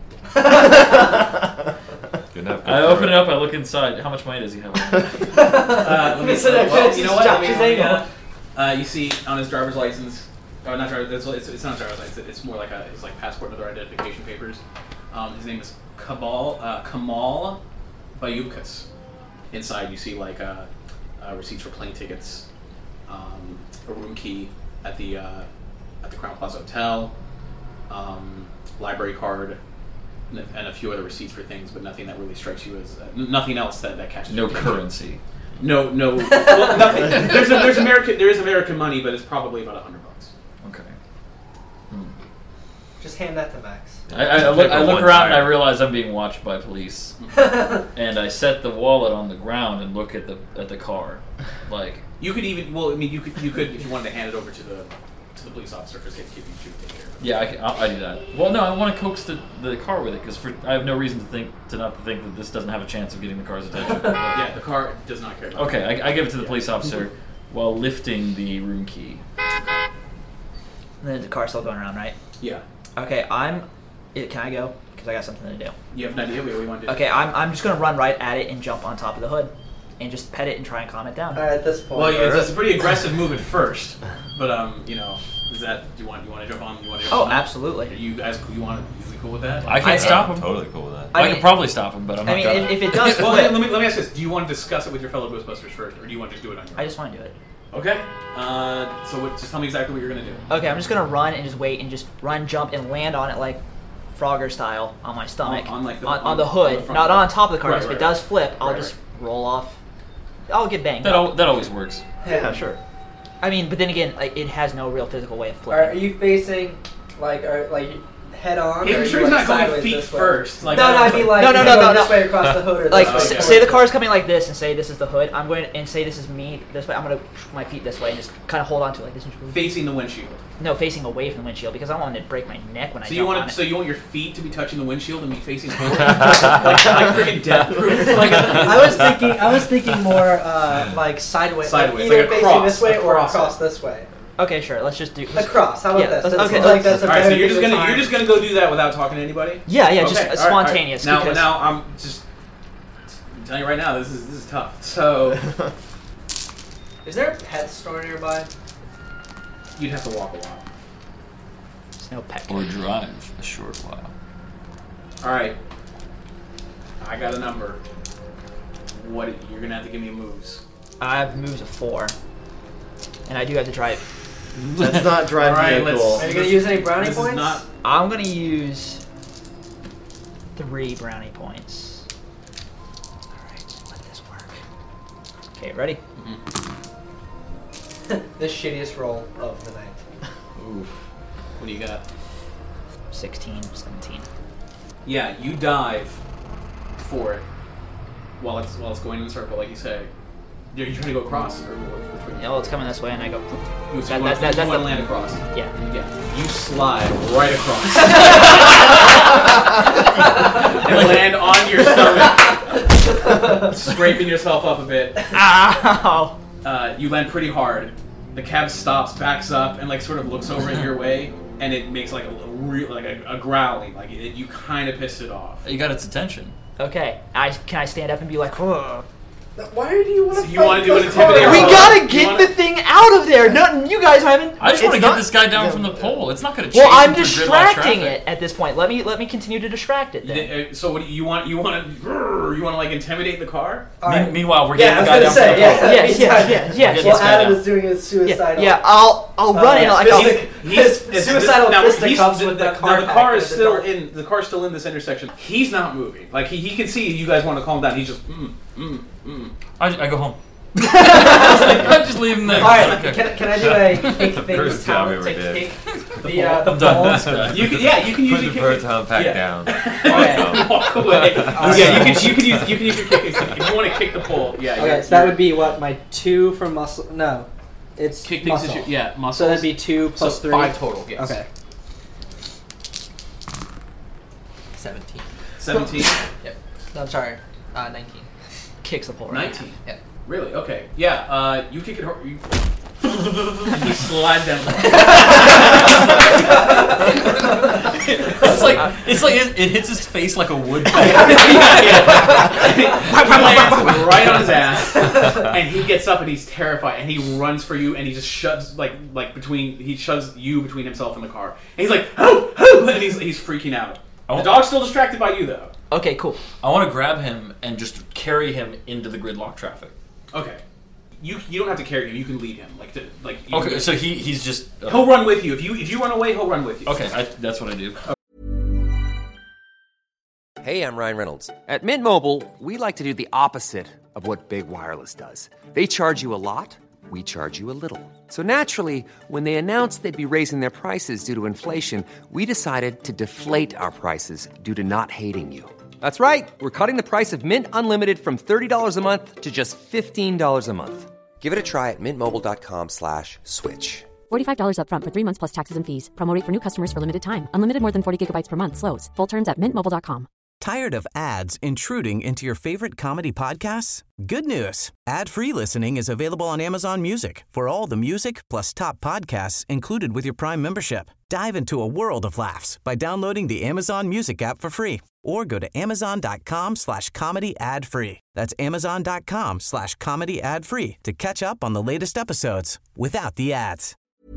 Good enough. I open it up. I look inside. How much money does he have? Uh, let me, Listen, uh, well, this you know is what? Let me- Josh's let me, angle. uh, uh, you see on his driver's license, or not driver's, it's, it's, it's not a driver's license. It's more like a his like passport and other identification papers. Um, his name is Kabal uh, Kamal Bayukas. Inside, you see like uh, uh, receipts for plane tickets, um, a room key at the uh, at the Crown Plaza Hotel, um, library card, and a, and a few other receipts for things, but nothing that really strikes you as uh, n- nothing else that, that catches No your attention. currency. No, no. Well, nothing. There's a, there's American there is American money, but it's probably about a hundred bucks. Okay. Hmm. Just hand that to Max. I, I, I look, I Take look one around and I tire. realize I'm being watched by police, and I set the wallet on the ground and look at the at the car, like. You could even well, I mean, you could you could if you wanted to hand it over to the to the police officer because they give you two take care of it. Yeah, I, can, I, I do that. Well, no, I want to coax the, the car with it because I have no reason to think to not think that this doesn't have a chance of getting the car's attention. Yeah, the car does not care. About Okay, it. I, I give it to the police officer while lifting the room key. And then the car's still going around, right? Yeah. Okay, I'm. It, can I go? Because I got something to do. You have an idea what you want to do? Okay, I'm, I'm just gonna run right at it and jump on top of the hood, and just pet it and try and calm it down. All right, at this point. Well, yeah, it's, it's a pretty aggressive move at first, but um, you know, is that do you want you want to jump on? You want to? Jump Oh, on? absolutely. You guys, you want? Is we cool with that? I can't I- stop him. Totally cool with that. I, I could mean- probably stop him, but I'm not I mean, gonna. if, if it does well, flip, let me let me ask this: do you want to discuss it with your fellow Ghostbusters first, or do you want to just do it on your own? I just want to do it. Okay. Uh, so what, just tell me exactly what you're gonna do. Okay, I'm just gonna run and just wait and just run, jump, and land on it like Frogger style on my stomach. On- on, like, the- on, on- the on hood, the front not of it. on top of the car. Right, if right, it does flip, I'll right, just right. roll off I'll get banged. That up. al- that always works. Yeah, sure. I mean, but then again, like it has no real physical way of Are, are flipping. you facing like are like head on? Hey, or I'm are sure you, he's like, not going sideways feet this way? first. Like, no, no, I mean like No, no, you no, go no, this no. way across the hood or Like, this Okay. way. s- say the car's coming like this, and say this is the hood. I'm going to, and say this is me this way. I'm going to my feet this way and just kind of hold on to it like this. facing the windshield. No, facing away from the windshield because I don't want to break my neck when I So you jump want on to, it. so you want your feet to be touching the windshield and be facing forward, like, like freaking death proof. Like I was thinking, I was thinking more uh, like sideways, Sideways, like either like a facing cross, this way a or cross. across this way. Okay, sure. Let's just do. Across. How about Yeah, this? let's- That okay, seems like let's- that's a all right, so better you're just use of gonna time. you're just gonna go do that without talking to anybody. Yeah, yeah, just Okay, uh, all right, all right. spontaneous. Now, because now I'm just I'm telling you right now, this is this is tough. So Is there a pet store nearby? you'd have to walk a while. there's no peck. Or drive a short while. All right, I got a number. What you're gonna have to give me moves. I have moves of four, and I do have to drive. That's not drive All right, vehicle. let's- Are you gonna use any brownie This points? is not. I'm gonna use three brownie points. All right, let this work. Okay, ready? The shittiest roll of the night. Oof. What do you got? sixteen, seventeen. Yeah, you dive for it while it's while it's going in a circle, like you say. You're you trying to go across, or which way? Yeah, well, it's coming this way, and I go. You, so That- you that's- want, that's you want the- to land across. Yeah. Yeah. You slide right across and land on your stomach, scraping yourself up a bit. Ow! Uh, you land pretty hard. The cab stops, backs up, and like sort of looks over your way, and it makes like a, a real like a, a growling, like it, you kind of pissed it off. You got its attention. Okay, I can I stand up and be like, whoa. Why do you want to? So you wanna do an We intimidator roll? gotta You get wanna- the thing out of there. No, you guys haven't. I just it's want to get not- this guy down from the pole. It's not going to change. Well, I'm him through gridlock distracting traffic. it at this point. Let me let me continue to distract it. Then. Uh, So what do you, you want? You want to? You want to like intimidate the car? All Me- right. Meanwhile, we're Yeah, getting I the was guy gonna down say, from the pole. yeah. Yes, yes, yes, yes. Get Well, this guy Adam down. is doing his Yeah, suicidal. yeah. I'll I'll run Uh, in like fistic- I'll, His He's- suicidal now, fisticuffs he's- with the, the car. the, the car pack is in the still dark. in the car's still in this intersection. He's not moving. Like he, he can see you guys want to calm down. He's just mm, mm, mm. I, I go home. I just leave him there. All right, Okay. can, can I do a kick things First job talent we to ever did. kick the, uh, the I'm done ball? with this guy. You can yeah you can use Put your the kick- proton pack yeah. down. Okay. Walk away. right. Yeah, you can you can use you can use your kicking stick if you want to kick the pole. Yeah. Okay, you're- so that you're- would be what my two for muscle. No, it's kick things is muscle. your, yeah muscles. So that'd be two plus so three. five total. Yes. Okay. Seventeen. Seventeen. Yep. No, I'm sorry. Uh, nineteen. kicks the pole. Right. Nineteen. Yeah. Really? Okay. Yeah. Uh, you kick it hard. You, and you slide down. It's like it's like it, it hits his face like a wood. He lands right on his ass, and he gets up and he's terrified, and he runs for you, and he just shoves like like between he shoves you between himself and the car, and he's like help, help, and he's he's freaking out. Oh. The dog's still distracted by you though. Okay, cool. I want to grab him and just carry him into the gridlock traffic. Okay, you you don't have to carry him. You can lead him. Like to, like. You Okay, can- so he he's just uh, he'll run with you. If you if you run away, he'll run with you. okay. I, that's what I do. Hey, I'm Ryan Reynolds. At Mint Mobile, we like to do the opposite of what Big Wireless does. They charge you a lot, we charge you a little. So naturally, when they announced they'd be raising their prices due to inflation, we decided to deflate our prices due to not hating you. That's right. We're cutting the price of Mint Unlimited from thirty dollars a month to just fifteen dollars a month. Give it a try at mintmobile.com slash switch. forty-five dollars up front for three months plus taxes and fees. Promo rate for new customers for limited time. Unlimited more than forty gigabytes per month. Slows full terms at mint mobile dot com. Tired of ads intruding into your favorite comedy podcasts? Good news. Ad-free listening is available on Amazon Music for all the music plus top podcasts included with your Prime membership. Dive into a world of laughs by downloading the Amazon Music app for free or go to amazon.com slash comedy ad free. That's amazon.com slash comedy ad free to catch up on the latest episodes without the ads.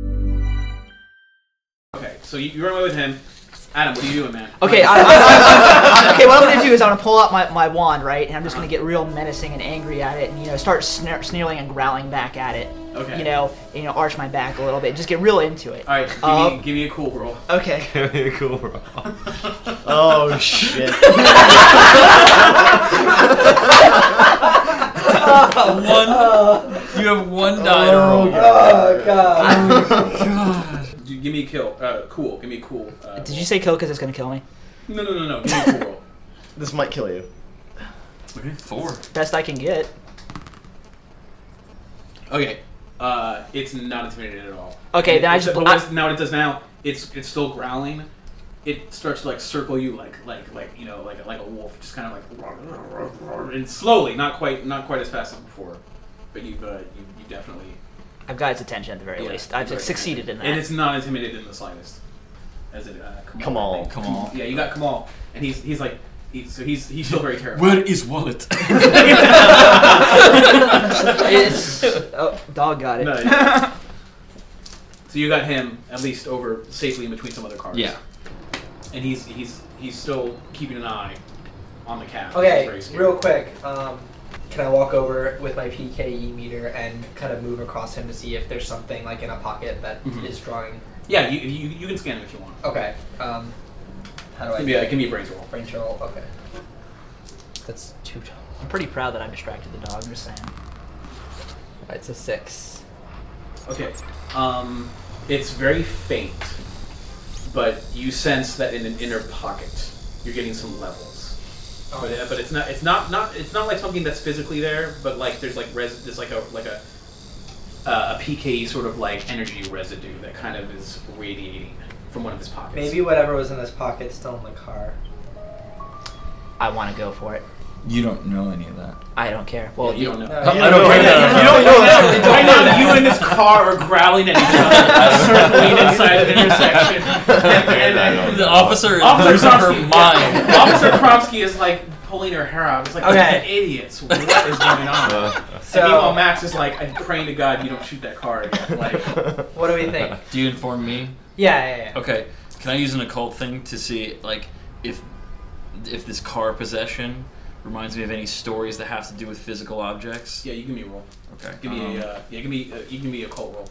Okay, so you, you run away with him. Adam, what are you doing, man? Okay, I, I, I, I, okay. What I'm gonna do is I'm gonna pull out my, my wand, right, and I'm just gonna get real menacing and angry at it, and you know start sne- sneering and growling back at it. Okay. you know, you know, arch my back a little bit, just get real into it. All right, give, Um, me, give me a cool roll. Okay. Give me a cool roll. Oh shit. One. You have one die to roll. Oh god. God. Dude, give me a kill. Uh, cool. Give me a cool. Uh, Did you say kill because it's gonna kill me? No, no, no, no. Give me a cool roll. This might kill you. Okay, four. Best I can get. Okay. Uh, it's not intimidated at all. Okay, And then I it's- just- But I- what it's- now what it does now, it's it's still growling. It starts to like circle you like like like you know like like a wolf, just kind of like and slowly, not quite not quite as fast as before, but you've uh, you you definitely I've got its attention at the very yeah, least. I've very succeeded in that. and it's not intimidated in the slightest. As it uh, Kamal, Kamal. I think. Kamal. Yeah, you got Kamal, and he's he's like he's, so he's he's still very terrified. Where is wallet? It's, oh, dog got it. No, yeah. So you got him at least over safely in between some other cars. Yeah. And he's he's he's still keeping an eye on the cab. Okay, He's very scared. real quick. Um, can I walk over with my P K E meter and kind of move across him to see if there's something like in a pocket that Mhm. is drawing? Yeah, you, you you can scan him if you want. Okay. Um, how do I? Give me a, give me a brains roll. Brains roll. Okay. That's two. I'm pretty proud that I distracted the dog. I'm just saying. It's a six. Okay. Um, it's very faint, but you sense that in an inner pocket, you're getting some levels. Oh. But, uh, but it's not it's not not it's not like something that's physically there, but like there's like res there's like a like a uh, a P K E sort of like energy residue that kind of is radiating from one of his pockets. Maybe whatever was in his pocket still in the car. I want to go for it. You don't know any of that. I don't care. Well, Yeah, you don't know. No, I you don't know. care. You don't know that. Right now, you and this car are growling at each other, circling inside an intersection. And, and, and, The officer is Officer losing her Kromsky, mind. Officer Kromsky is like pulling her hair out. It's like, Okay. okay. idiots. What is going on? Uh, So- and meanwhile, Max is like, I'm praying to God you don't shoot that car again. Like, What do we think? Do you inform me? Yeah, yeah, yeah. Okay. Can I use an occult thing to see, like, if if this car possession reminds me of any stories that have to do with physical objects? yeah, you give me a roll. Okay. Give me um, a, uh, yeah, give me, uh, you give me a cult roll.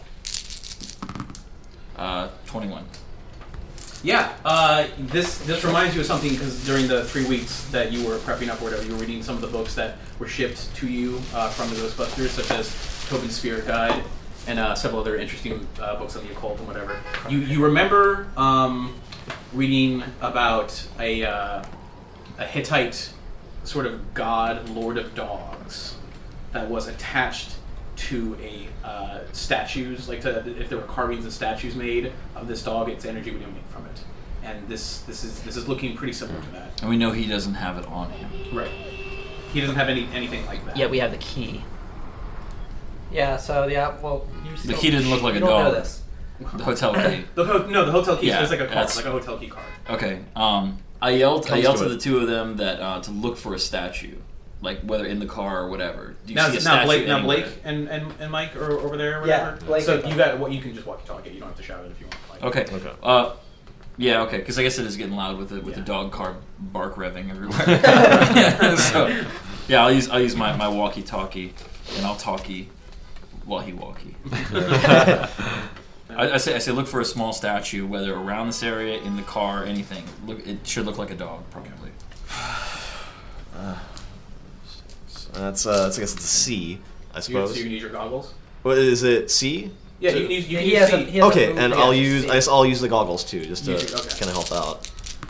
uh, twenty-one. Yeah, uh, this this reminds you of something because during the three weeks that you were prepping up or whatever, you were reading some of the books that were shipped to you uh, from the Ghostbusters, such as Tobin's Spirit Guide and uh, several other interesting uh, books on the occult and whatever. You you remember um, reading about a uh, a Hittite sort of god, lord of dogs, that was attached to a uh, statues, like to, if there were carvings and statues made of this dog, its energy would emanate from it. And this this is this is looking pretty similar to that. And we know he doesn't have it on him. Right. He doesn't have any anything like that. Yet we have the key. Yeah, so yeah, well, you still, key didn't look like you a don't know dog. this. The hotel key. The ho- no, the hotel key Yeah, is like a card, that's- like a hotel key card. Okay. Um, I yelled. I Comes yelled to to it. the two of them that uh, to look for a statue, like whether in the car or whatever. Do you Now, see a is it- now statue Blake, now anywhere? Blake and, and, and Mike are over there. Or Yeah, whatever? Blake So and you got what you can just walk talk it. You don't have to shout it if you want. Like, Okay. Okay. Uh, yeah. Okay. Because I guess it is getting loud with the with Yeah. the dog car bark revving everywhere. yeah, so, yeah. I'll use I'll use my, my walkie talkie and I'll talkie walkie walkie. I, I say I say look for a small statue, whether around this area, in the car, anything. Look, it should look like a dog, probably. That's uh, that's I guess it's a C, I So you, so suppose. you can use your goggles. What is it? C? Yeah, you can use. You Yeah, can he use hasn't- C. he hasn't Okay, moved and yet, I'll just use C. I guess I'll use the goggles too, just to Use it, okay. kind of help out.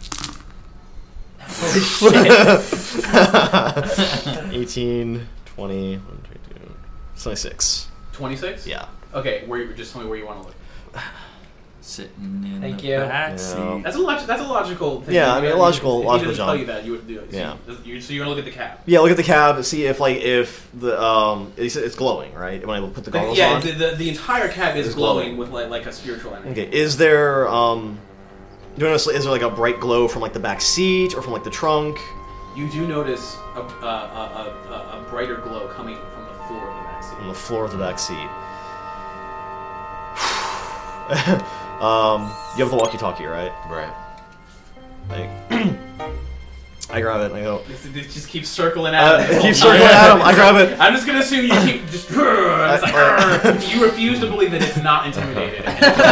eighteen, twenty, one, twenty-two, twenty-six. twenty-six. Yeah. Okay, where you just tell me where you want to look. Sitting in Thank the you. back Yeah. seat. That's a log- That's a logical thing. Yeah, I mean, a logical- If logical he doesn't jump. tell you that, you would do it. So Yeah. You, so you're gonna look at the cab. Yeah, look at the cab, see if like if the um it's, it's glowing, right? When I put the goggles yeah, on. the, the, the entire cab is It's glowing, glowing. with like, like a spiritual energy. Okay, is there um do you notice, is there like a bright glow from like the back seat or from like the trunk? You do notice a, a, a, a, a brighter glow coming from the floor of the back seat. On the floor of the back seat. um, you have the walkie-talkie, right? Right. Like, I grab it and I go. This, this just keeps circling Uh, at it him. keeps circling at him. I grab it. I'm just gonna assume you keep just. It's like, "Arr." You refuse to believe that it's not intimidated.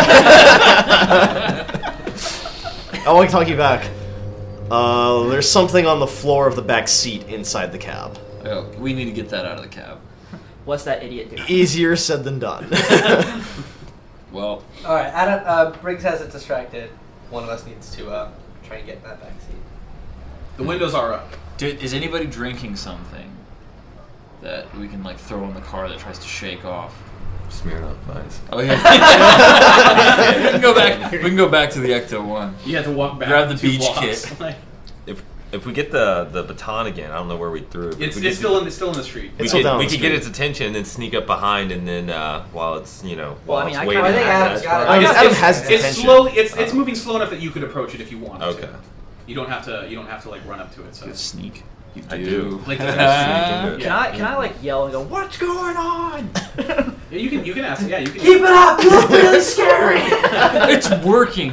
I want to talk you back. Uh, there's something on the floor of the back seat inside the cab. Oh, we need to get that out of the cab. What's that idiot doing? Easier said than done. Well. All right, Adam, uh, Briggs has it distracted. One of us needs to uh, try and get in that back seat. The windows are up. Dude, is anybody drinking something that we can like throw in the car that tries to shake off? Smirnoff Ice. Oh yeah. we can go back. We can go back to the Ecto one. You have to walk back. Grab the two beach blocks. kit. Like, If if we get the the baton again, I don't know where we threw it. but it's if we it's get still in it's still in the street. We It's still could, down we the could get street. its attention and then sneak up behind, and then uh, while it's you know Well, while I mean, it's I waiting. kinda- I think at Adam's that got it. part- I guess It's- Adam it's, has its it's attention. slowly. It's it's moving slow enough that you could approach it if you wanted Okay. to. You don't have to. You don't have to like run up to it. So You sneak. You I do. do. Like, I uh, sneak into it. Can I can I like yell and go, what's going on? Yeah, you can you can ask. Yeah, you can. Keep it up! You look really scary. It's working.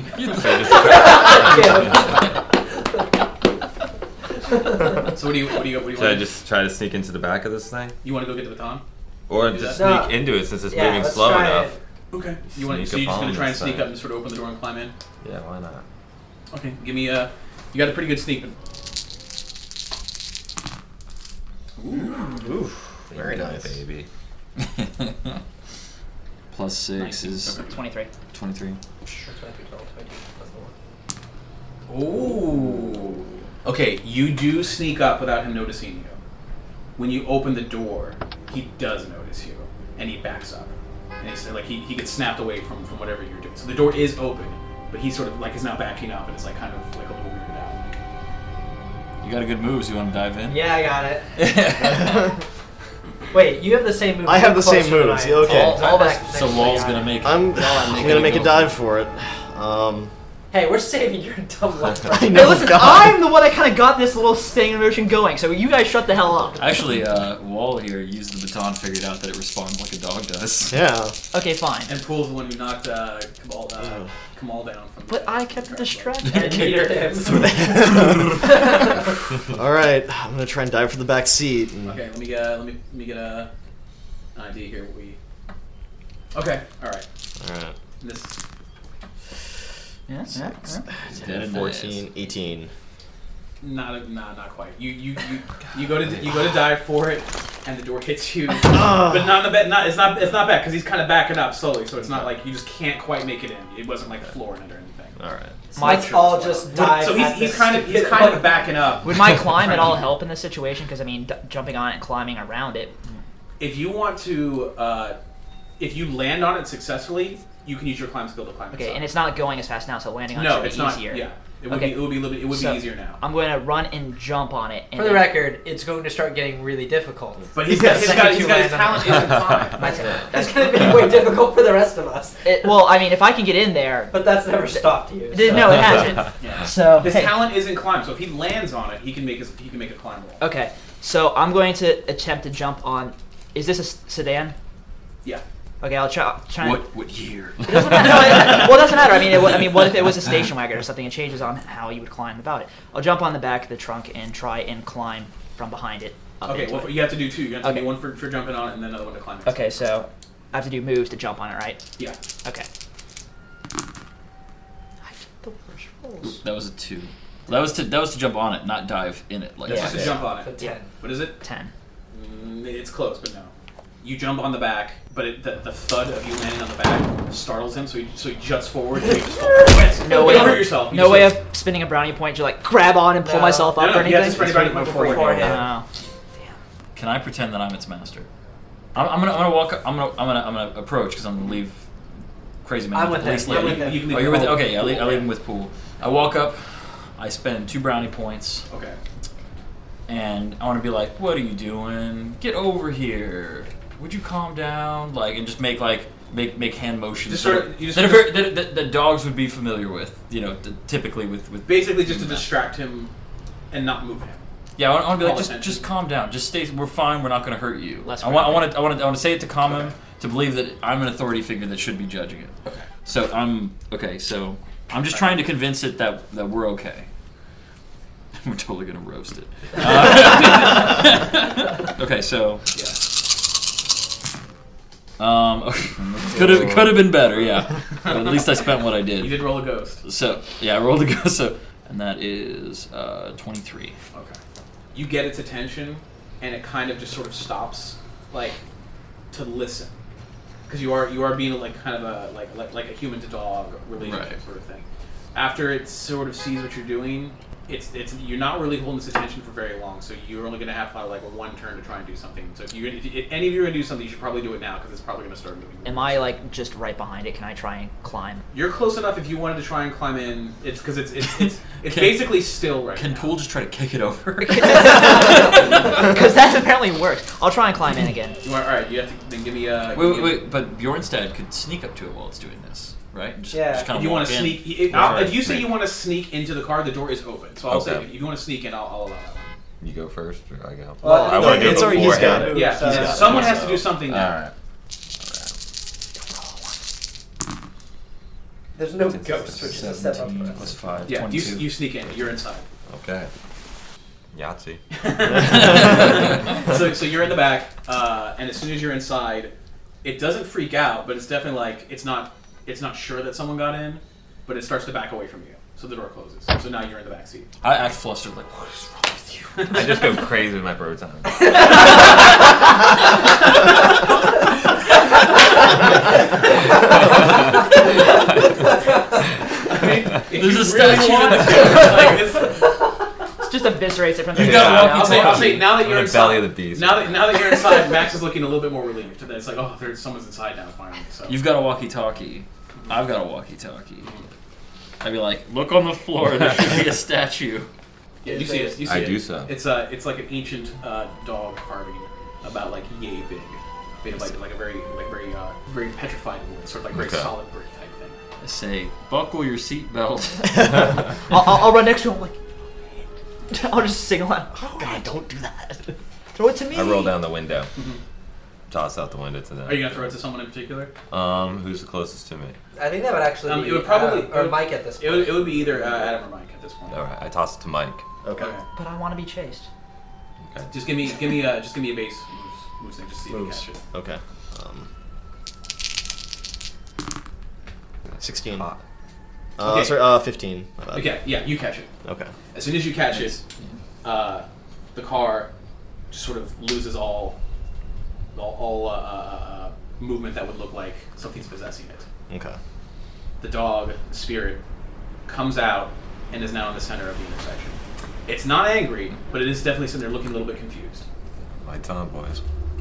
So what do you what do you what do you Should I want? just try to sneak into the back of this thing, You want to go get the baton? or Do just that? sneak No. into it since it's Yeah, moving let's slow try enough? it. Okay. You want? Sneak So you're just up gonna on try and this sneak thing. up and sort of open the door and climb in? Yeah, why not? Okay. Give me a. You got a pretty good sneak. Ooh. Ooh, very Yeah, nice. baby. Plus six is Okay. twenty-three. twenty-three. Ooh. Okay, you do sneak up without him noticing you. When you open the door, he does notice you, and he backs up. And he's like he, he gets snapped away from, from whatever you're doing. So the door is open, but he sort of like is now backing up, and it's like kind of like a little weirded out. You got a good moves. You want to dive in? Yeah, I got it. Wait, you have the same moves. I have You're the same closer than moves, I am. okay. All, all back So next Wall's to me. gonna make. I'm, Wall, I'm making gonna it make a go dive for it. Um, Hey, we're saving your dumb life. I Hey, know. listen, God. I'm the one that kind of got this little thing in motion going, so you guys shut the hell up. Actually, uh, Wall here used the baton, figured out that it responds like a dog does. Yeah. Okay, fine. And Pool's the one who knocked uh, Kamal, uh, Kamal down from. But the, I kept it distracted. And metered him. All right, I'm gonna try and dive for the back seat. And Okay, let me get let me let me get a an idea here. What we. Okay. All right. All right. This. Yeah, yeah, yeah. Dead fourteen, eighteen. Not a, not not quite. You you you you go to you go to dive for it, and the door hits you, Ah. but not in the bed. Not it's not it's not bad because he's kind of backing up slowly, so it's not like you just can't quite make it in. It wasn't like flooring it or anything. All right. Let's all just dive. So he's at he's this kind of he's stupid kind of button. backing up. Would my climb at all help in this situation? Because I mean, d- jumping on it and climbing around it. If you want to, uh, if you land on it successfully, you can use your climb skill to climb. Okay, inside. and it's not going as fast now, so landing on it no, should it's be not. easier. Yeah, it would Okay. be it would be a little bit, it would So, be easier now. I'm going to run and jump on it. And For the then- record, it's going to start getting really difficult. But he's got, he's got, he's got his Second talent you is in land climb. My turn. It's going to be way difficult for the rest of us. It, well, I mean, if I can get in there, But that's never stopped you. th- no, it hasn't. Yeah. So His hey. talent is in climb, so if he lands on it, he can make his, he can make a climb roll. Okay, so I'm going to attempt to jump on. Is this a s- sedan? Yeah. Okay, I'll try. try What what year? It doesn't matter. No, it, well, it doesn't matter. I mean, it, I mean, what if it was a station wagon or something? It changes on how you would climb about it. I'll jump on the back of the trunk and try and climb from behind it. Up Okay, into well, it. you have to do two. You have to Okay. do one for, for jumping on it and then another one to climb inside. Okay, so I have to do moves to jump on it, right? Yeah. Okay. I get the worst rolls. That was a two. That was to that was to jump on it, not dive in it. Like That's Yeah. just to jump on The it. ten. What is it? Ten. Mm, it's close, but no. You jump on the back, but it, the, the thud of you landing on the back startles him, so he, so he juts forward and you just fall. No you way. don't of- hurt yourself. You No just way like- of spinning a brownie point to like grab on and pull No. myself No, up no, or you have anything. to spread your body before before you you go. Oh. Can I pretend that I'm its master? I'm, I'm gonna I'm gonna walk. up- I'm gonna I'm gonna I'm gonna approach because I'm gonna leave Crazy Man. I'm the with police him. lady. I'm with him. You can leave Oh, you're him with alone. okay. I leave, I leave him with Pool. I walk up. I spend two brownie points, Okay. and I want to be like, "What are you doing? Get over here! Would you calm down?" Like, and just make like make make hand motions Just that, sort are- of- you just that, are sort very- that, that, that dogs would be familiar with. You know, t- typically with with Basically, just to distract him and not move him. Yeah, I want, I want to be like, Call just, attention. just calm down. Just stay. We're fine. We're not going to hurt you. Less I want, I friendly. want to, I want to, I want to say it to calm him, to believe that I'm an authority figure that should be judging it. Okay. So I'm okay. So I'm just trying to convince it that that we're okay. We're totally gonna roast it. Uh, okay, so yeah. Um, could have could have been better, yeah. But at least I spent what I did. You did roll a ghost. So yeah, I rolled a ghost. So and that is uh, twenty-three. Okay. You get its attention, and it kind of just sort of stops, like, to listen, because you are you are being like kind of a like like, like a human to dog relationship Right. sort of thing. After it sort of sees what you're doing, it's it's you're not really holding its attention for very long, so you're only going to have like a one turn to try and do something. So if you if, if any of you are going to do something, you should probably do it now because it's probably going to start moving. Am I like just right behind it? Can I try and climb? You're close enough if you wanted to try and climb in. It's because it's it's it's, it's Can- basically still right Can now. Poole just try to kick it over? Because that apparently works. I'll try and climb in again. You want, all right, you have to then give me a. Wait, wait, wait, but Bjornstad could sneak up to it while it's doing this, right? Just, Yeah. Just kind If of you want to in. sneak, if, I'll- if you say Sneak. you want to sneak into the car, the door is open. So I'll say Okay. if you want to sneak in, I'll, I'll allow that one. You go first, or I go? Well, I want to do it's it already- he's beforehand. got it. Yeah, So- yeah, so- someone has to so- do something now. All right. There's no ghost, which is a step up for seventeen us. plus five, Yeah, you, twenty-two. you sneak in. You're inside. Okay. Yahtzee. so, so you're in the back, uh, and as soon as you're inside, it doesn't freak out, but it's definitely like it's not it's not sure that someone got in, but it starts to back away from you. So the door closes. So now you're in the back seat. I act flustered, like, what is wrong with you? I just go crazy with my proton. I mean, if There's you a really statue want in to, there. like, it's, It just eviscerates it from the You've got inside. a I'll say, I'll walkie-talkie. say now that you're The inside. belly of the beast. Now that now that you're inside, Max is looking a little bit more relieved. And it's like, oh, there's someone's inside now finally. So You've got a walkie-talkie. I've got a walkie-talkie. I'd be like, look on the floor. There should be a statue. yeah, you see it. You see I it. do so. It's a it's like an ancient uh, dog carving, about like yay big, made of like like a very like very uh, very petrified wood, sort of like very Okay. solid brick type thing. I say, buckle your seatbelt. I'll, I'll, I'll run next to him like. I'll just sing aloud. Oh God, don't do that. Throw it to me. I roll down the window. Toss out the window to them. Are you gonna throw it to someone in particular? Um, who's the closest to me? I think that would actually Um, be it would probably Adam, or it would- Mike at this point. It would, it would be either uh, Adam or Mike at this point. All right, I toss it to Mike. Okay. Okay. But I want to be chased. Okay. Just give me give me a just give me a base moves moves thing. Just see if you Moves. catch it. Okay. Um, Sixteen. Uh, Okay. sorry, uh, fifteen. My bad. Okay, yeah, you catch it. Okay. As soon as you catch it, uh, the car just sort of loses all all, all uh, uh, movement that would look like something's possessing it. Okay. The dog, the spirit, comes out and is now in the center of the intersection. It's not angry, but it is definitely sitting there looking a little bit confused. Lights on, boys.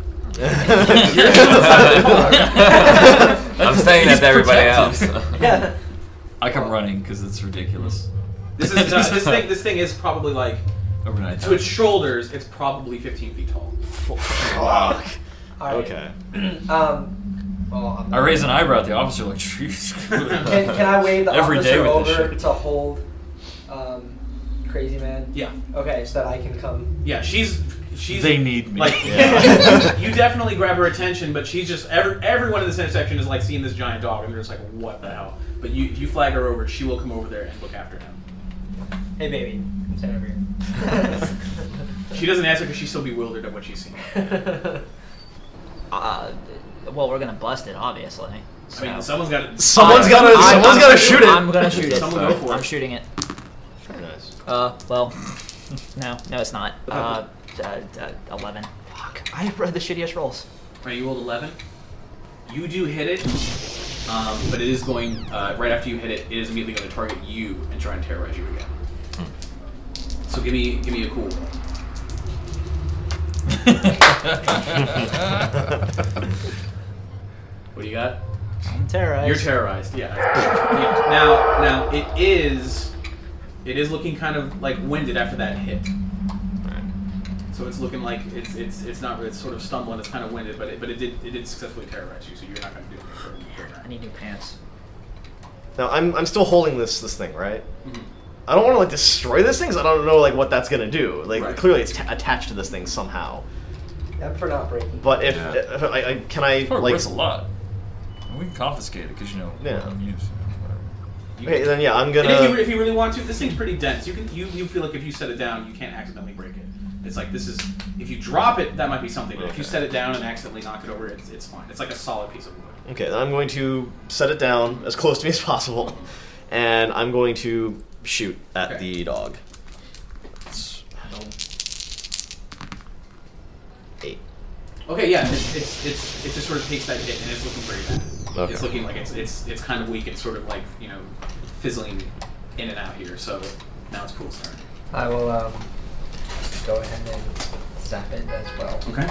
I'm I'm saying that to everybody else. Yeah. I come running because it's ridiculous. This is uh, this thing. This thing is probably like Overnight. to its shoulders. It's probably fifteen feet tall. Fuck. All right. Okay. Um, well, I'm I raise an eyebrow at the officer, like, jeez. Can, can I wave the Every day officer with this over shit. to hold um, Crazy Man? Yeah, Okay, so that I can come. yeah. She's she's. They need me. Like Yeah. you definitely grab her attention, but she's just every, everyone in this intersection is like seeing this giant dog, and they're just like, "What the hell?" But you, if you flag her over, she will come over there and look after him. Hey, baby, come stand over here. She doesn't answer because she's so bewildered at what she's seeing. Uh, well, we're gonna bust it, obviously. So. I mean, someone's got to. Someone's I'm- gotta. I'm- Someone's I'm- gotta shoot it. I'm gonna shoot it. Someone go for I'm it. shooting it. Very nice. Uh, well, no, no, it's not. Uh, uh, uh eleven. Fuck. I read the shittiest rolls. Right, you rolled eleven. You do hit it, um, but it is going uh, right after you hit it. It is immediately going to target you and try and terrorize you again. So give me, give me a cool. What do you got? I'm terrorized. You're terrorized. Yeah. yeah. Now, now it is, it is looking kind of like winded after that hit. So it's looking like it's it's it's not it's sort of stumbling. It's kind of winded, but it, but it did it did successfully terrorize you. So you're not going to do anything. I need new pants. Now I'm I'm still holding this this thing, right? Mhm. I don't want to like destroy this thing, 'cause I don't know like what that's gonna do. Like Right. clearly it's t- attached to this thing somehow. I'm for not breaking. But if, Yeah. if I, I can I Oh, like it's a lot. We can confiscate it because you know Yeah. unused, you know, whatever. You Okay, can- then yeah, I'm gonna. And if you, if you really want to, this thing's pretty dense. You can you, you feel like if you set it down, you can't accidentally break it. It's like this is if you drop it, that might be something. But if you Okay. set it down and accidentally knock it over, it's, it's fine. It's like a solid piece of wood. Okay, then I'm going to set it down as close to me as possible, and I'm going to shoot at Okay. the dog. Eight. Okay, yeah, it's, it's it's it just sort of takes that hit and it's looking very bad. Okay. It's looking like it's it's it's kind of weak. It's sort of like you know fizzling in and out here. So now it's Pool's turn. I will um, go ahead and zap it as well. Okay.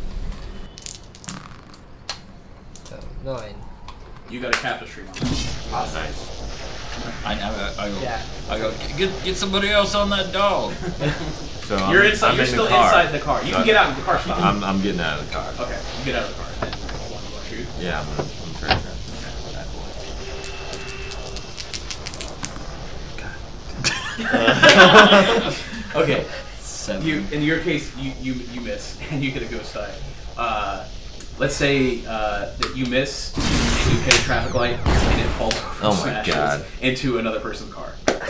So nine. You got a capture stream on. Awesome. I, I, I go. Yeah. I go. Get get somebody else on that dog. So You're I'm, inside. I'm You're in still the car. inside the car. You So can get out of the car. So you can, I'm, I'm getting out of the car. okay, you get out of the car. Then you want to shoot. Yeah, I'm, I'm trying to. Okay. Seven. You in your case, you you you miss and you get a ghost eye. Uh, let's say uh, that you miss and you hit a traffic light and it falls over Oh and my smashes God. into another person's car.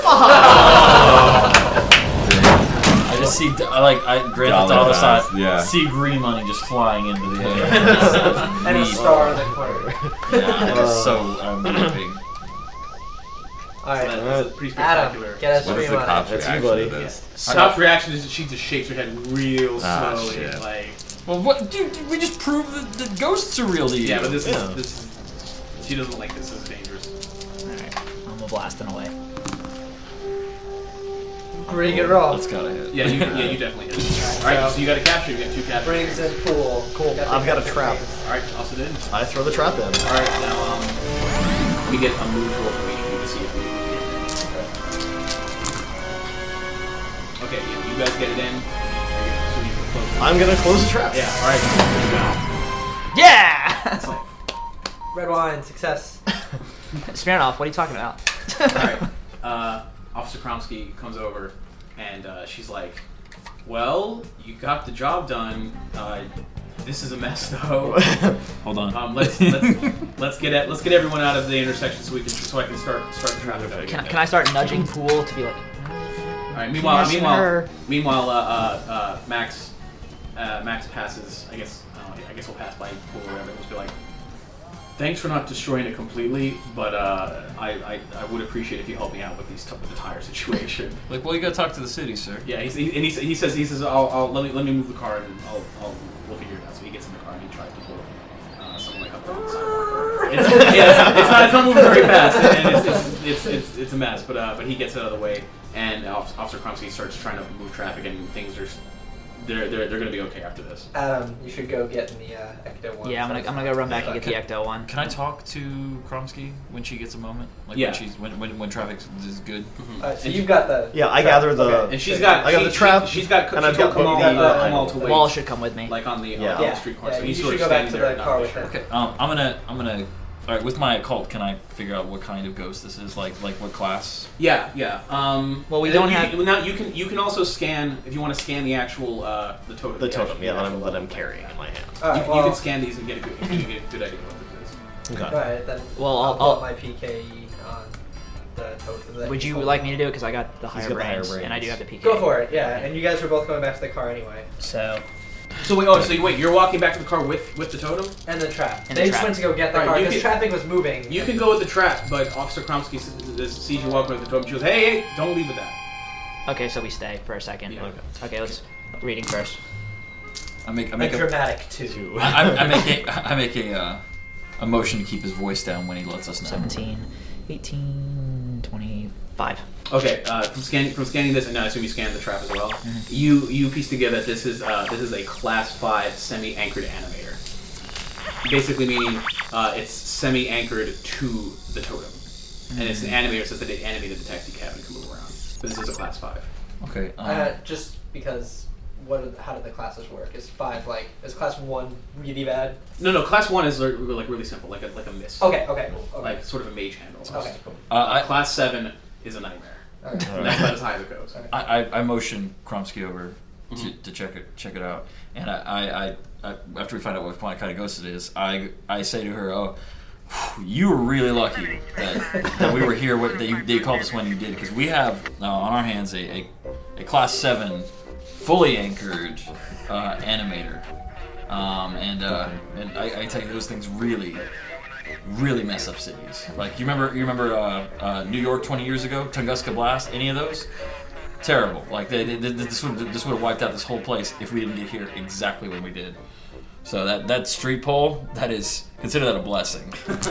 I just see I like I Grand Theft Dollar Auto signs, side. yeah. See green money just flying into the air. And a star in the corner. Yeah, it's so I'm weeping. Alright. So that's pretty Adam, spectacular. get us What is stream the on cop's it. That's you, reaction buddy. to this? Scott's reaction is that she just shakes her head real Ah, slowly, shit. like Well, what, dude? We just proved that, that ghosts are real to you. yeah, but this Yeah. is this. She doesn't like this. This is dangerous. Alright, I'm a blasting away. Pretty good roll. That's gotta hit. Yeah, you, yeah, you definitely hit. All right, so you got a capture. You got two captures. Brings in Pool. Cool. I've got a trap. All right, toss it in. I throw the trap in. All right, now um, let me get a move roll from each of you to see if we can get it. Okay, yeah, you guys get it in. So you can close it. I'm gonna close the trap. Yeah, all right. Yeah! It's like, Red wine, success. Smirnoff, what are you talking about? all right. Uh, Officer Kromsky comes over, and uh, she's like, "Well, you got the job done. Uh, this is a mess, though. Hold on. Um, let's let's let's get at, let's get everyone out of the intersection so we can so I can start start the traffic out again." Can, can I start nudging Pool to be like, All right. Meanwhile, Yes, meanwhile, her. meanwhile, uh, uh, uh, Max, uh, Max passes. I guess I, don't know, I guess he'll pass by Pool or whatever. And just be like, "Thanks for not destroying it completely, but uh, I, I I would appreciate if you help me out with these t- with the tire situation." Like, well, you gotta talk to the city, sir. Yeah, he's, he, and he, he says he says I'll, I'll let me let me move the car and I'll, I'll we'll figure it out. So he gets in the car and he tries to pull uh, someone like up there on the sidewalk. It's, yeah, it's, it's not it's not moving very fast and it's it's, it's, it's, it's a mess. But uh, but he gets it out of the way and Officer Officer Kromsky starts trying to move traffic and things are they're they're they're gonna be okay after this. Adam, you should go get in the uh, Ecto one. yeah, I'm gonna I'm gonna go run back and get the Ecto one. Can I talk to Kromsky when she gets a moment? Like Yeah. when she's when when, when traffic is good. Uh, so you've got the. Yeah, I trap. gather the. Okay. And she's got I got she, the trap, She, she's got and she's I've got got Kamal, the- uh, Kamal to wait. Wall should come with me. like on the Yeah. on Yeah. the street corner. Yeah, so you he's should sort of go back standing to there the not car really with sure. her. Okay. Um, I'm gonna I'm gonna. All right, with my occult, can I figure out what kind of ghost this is? Like like what class? Yeah, yeah. Um, Well, we and then don't you, have- Can, now you can you can also scan if you want to scan the actual uh, the totem. The the totem, actual- yeah, the that I'm, actual that I'm level. carrying in my hand. All You, right, can- well, you can scan these and get a good, you can get a good idea what this is. Okay. All right, then. Well, I'll, I'll- pull up I'll- my P K E on the totem. that Would you told like me to do it? Because I got the higher got the higher brains, and I do brains. have the P K. Go for it, yeah. And you guys were both going back to the car anyway. So, So wait, oh, so you, wait, you're walking back to the car with with the totem? And the trap. And they the just trap. went to go get the Alright, car you because can- traffic was moving. You can go with the trap, but Officer Kromsky s- s- sees you walking with the totem. She goes, "Hey, hey, don't leave with that." okay, so we stay for a second. Yeah. Okay. Okay, let's reading first. I make I A make a, dramatic two. I, I- I make a I make a uh, a motion to keep his voice down when he lets us know. seventeen, eighteen, twenty-five. Okay, uh, from scanning from scanning this, and I assume you scanned the trap as well. You you piece together that this is uh, this is a class five semi-anchored animator. Basically meaning uh, it's semi-anchored to the totem, and it's an animator so that it animated the taxi cab and can move around. But this is a class five. Okay. Um, Uh, just because, what? How do the classes work? Is five like? Is class one really bad? No, no, class one is like like really simple, like a like a mist. Okay, okay, cool. Okay. Like sort of a mage hand almost. Okay, cool. uh, I, Class seven is a nightmare. Okay. And that's about as high as it goes. Okay. I, I, I motion Kromsky over to, Mhm. to check it check it out, and I, I, I, I after we find out what kind of ghost it is, I I say to her, "Oh, You were really lucky that, that we were here. What, that, you, that you called us when you did, because we have uh, on our hands a, a, a class seven, fully anchored uh, animator, um, and uh, and I, I tell you, those things really, really mess up cities. Like you remember, you remember uh, uh, New York twenty years ago, Tunguska Blast. Any of those? Terrible. Like they, they, this would this would have wiped out this whole place if we didn't get here exactly when we did. So that that street pole, that is, consider that a blessing.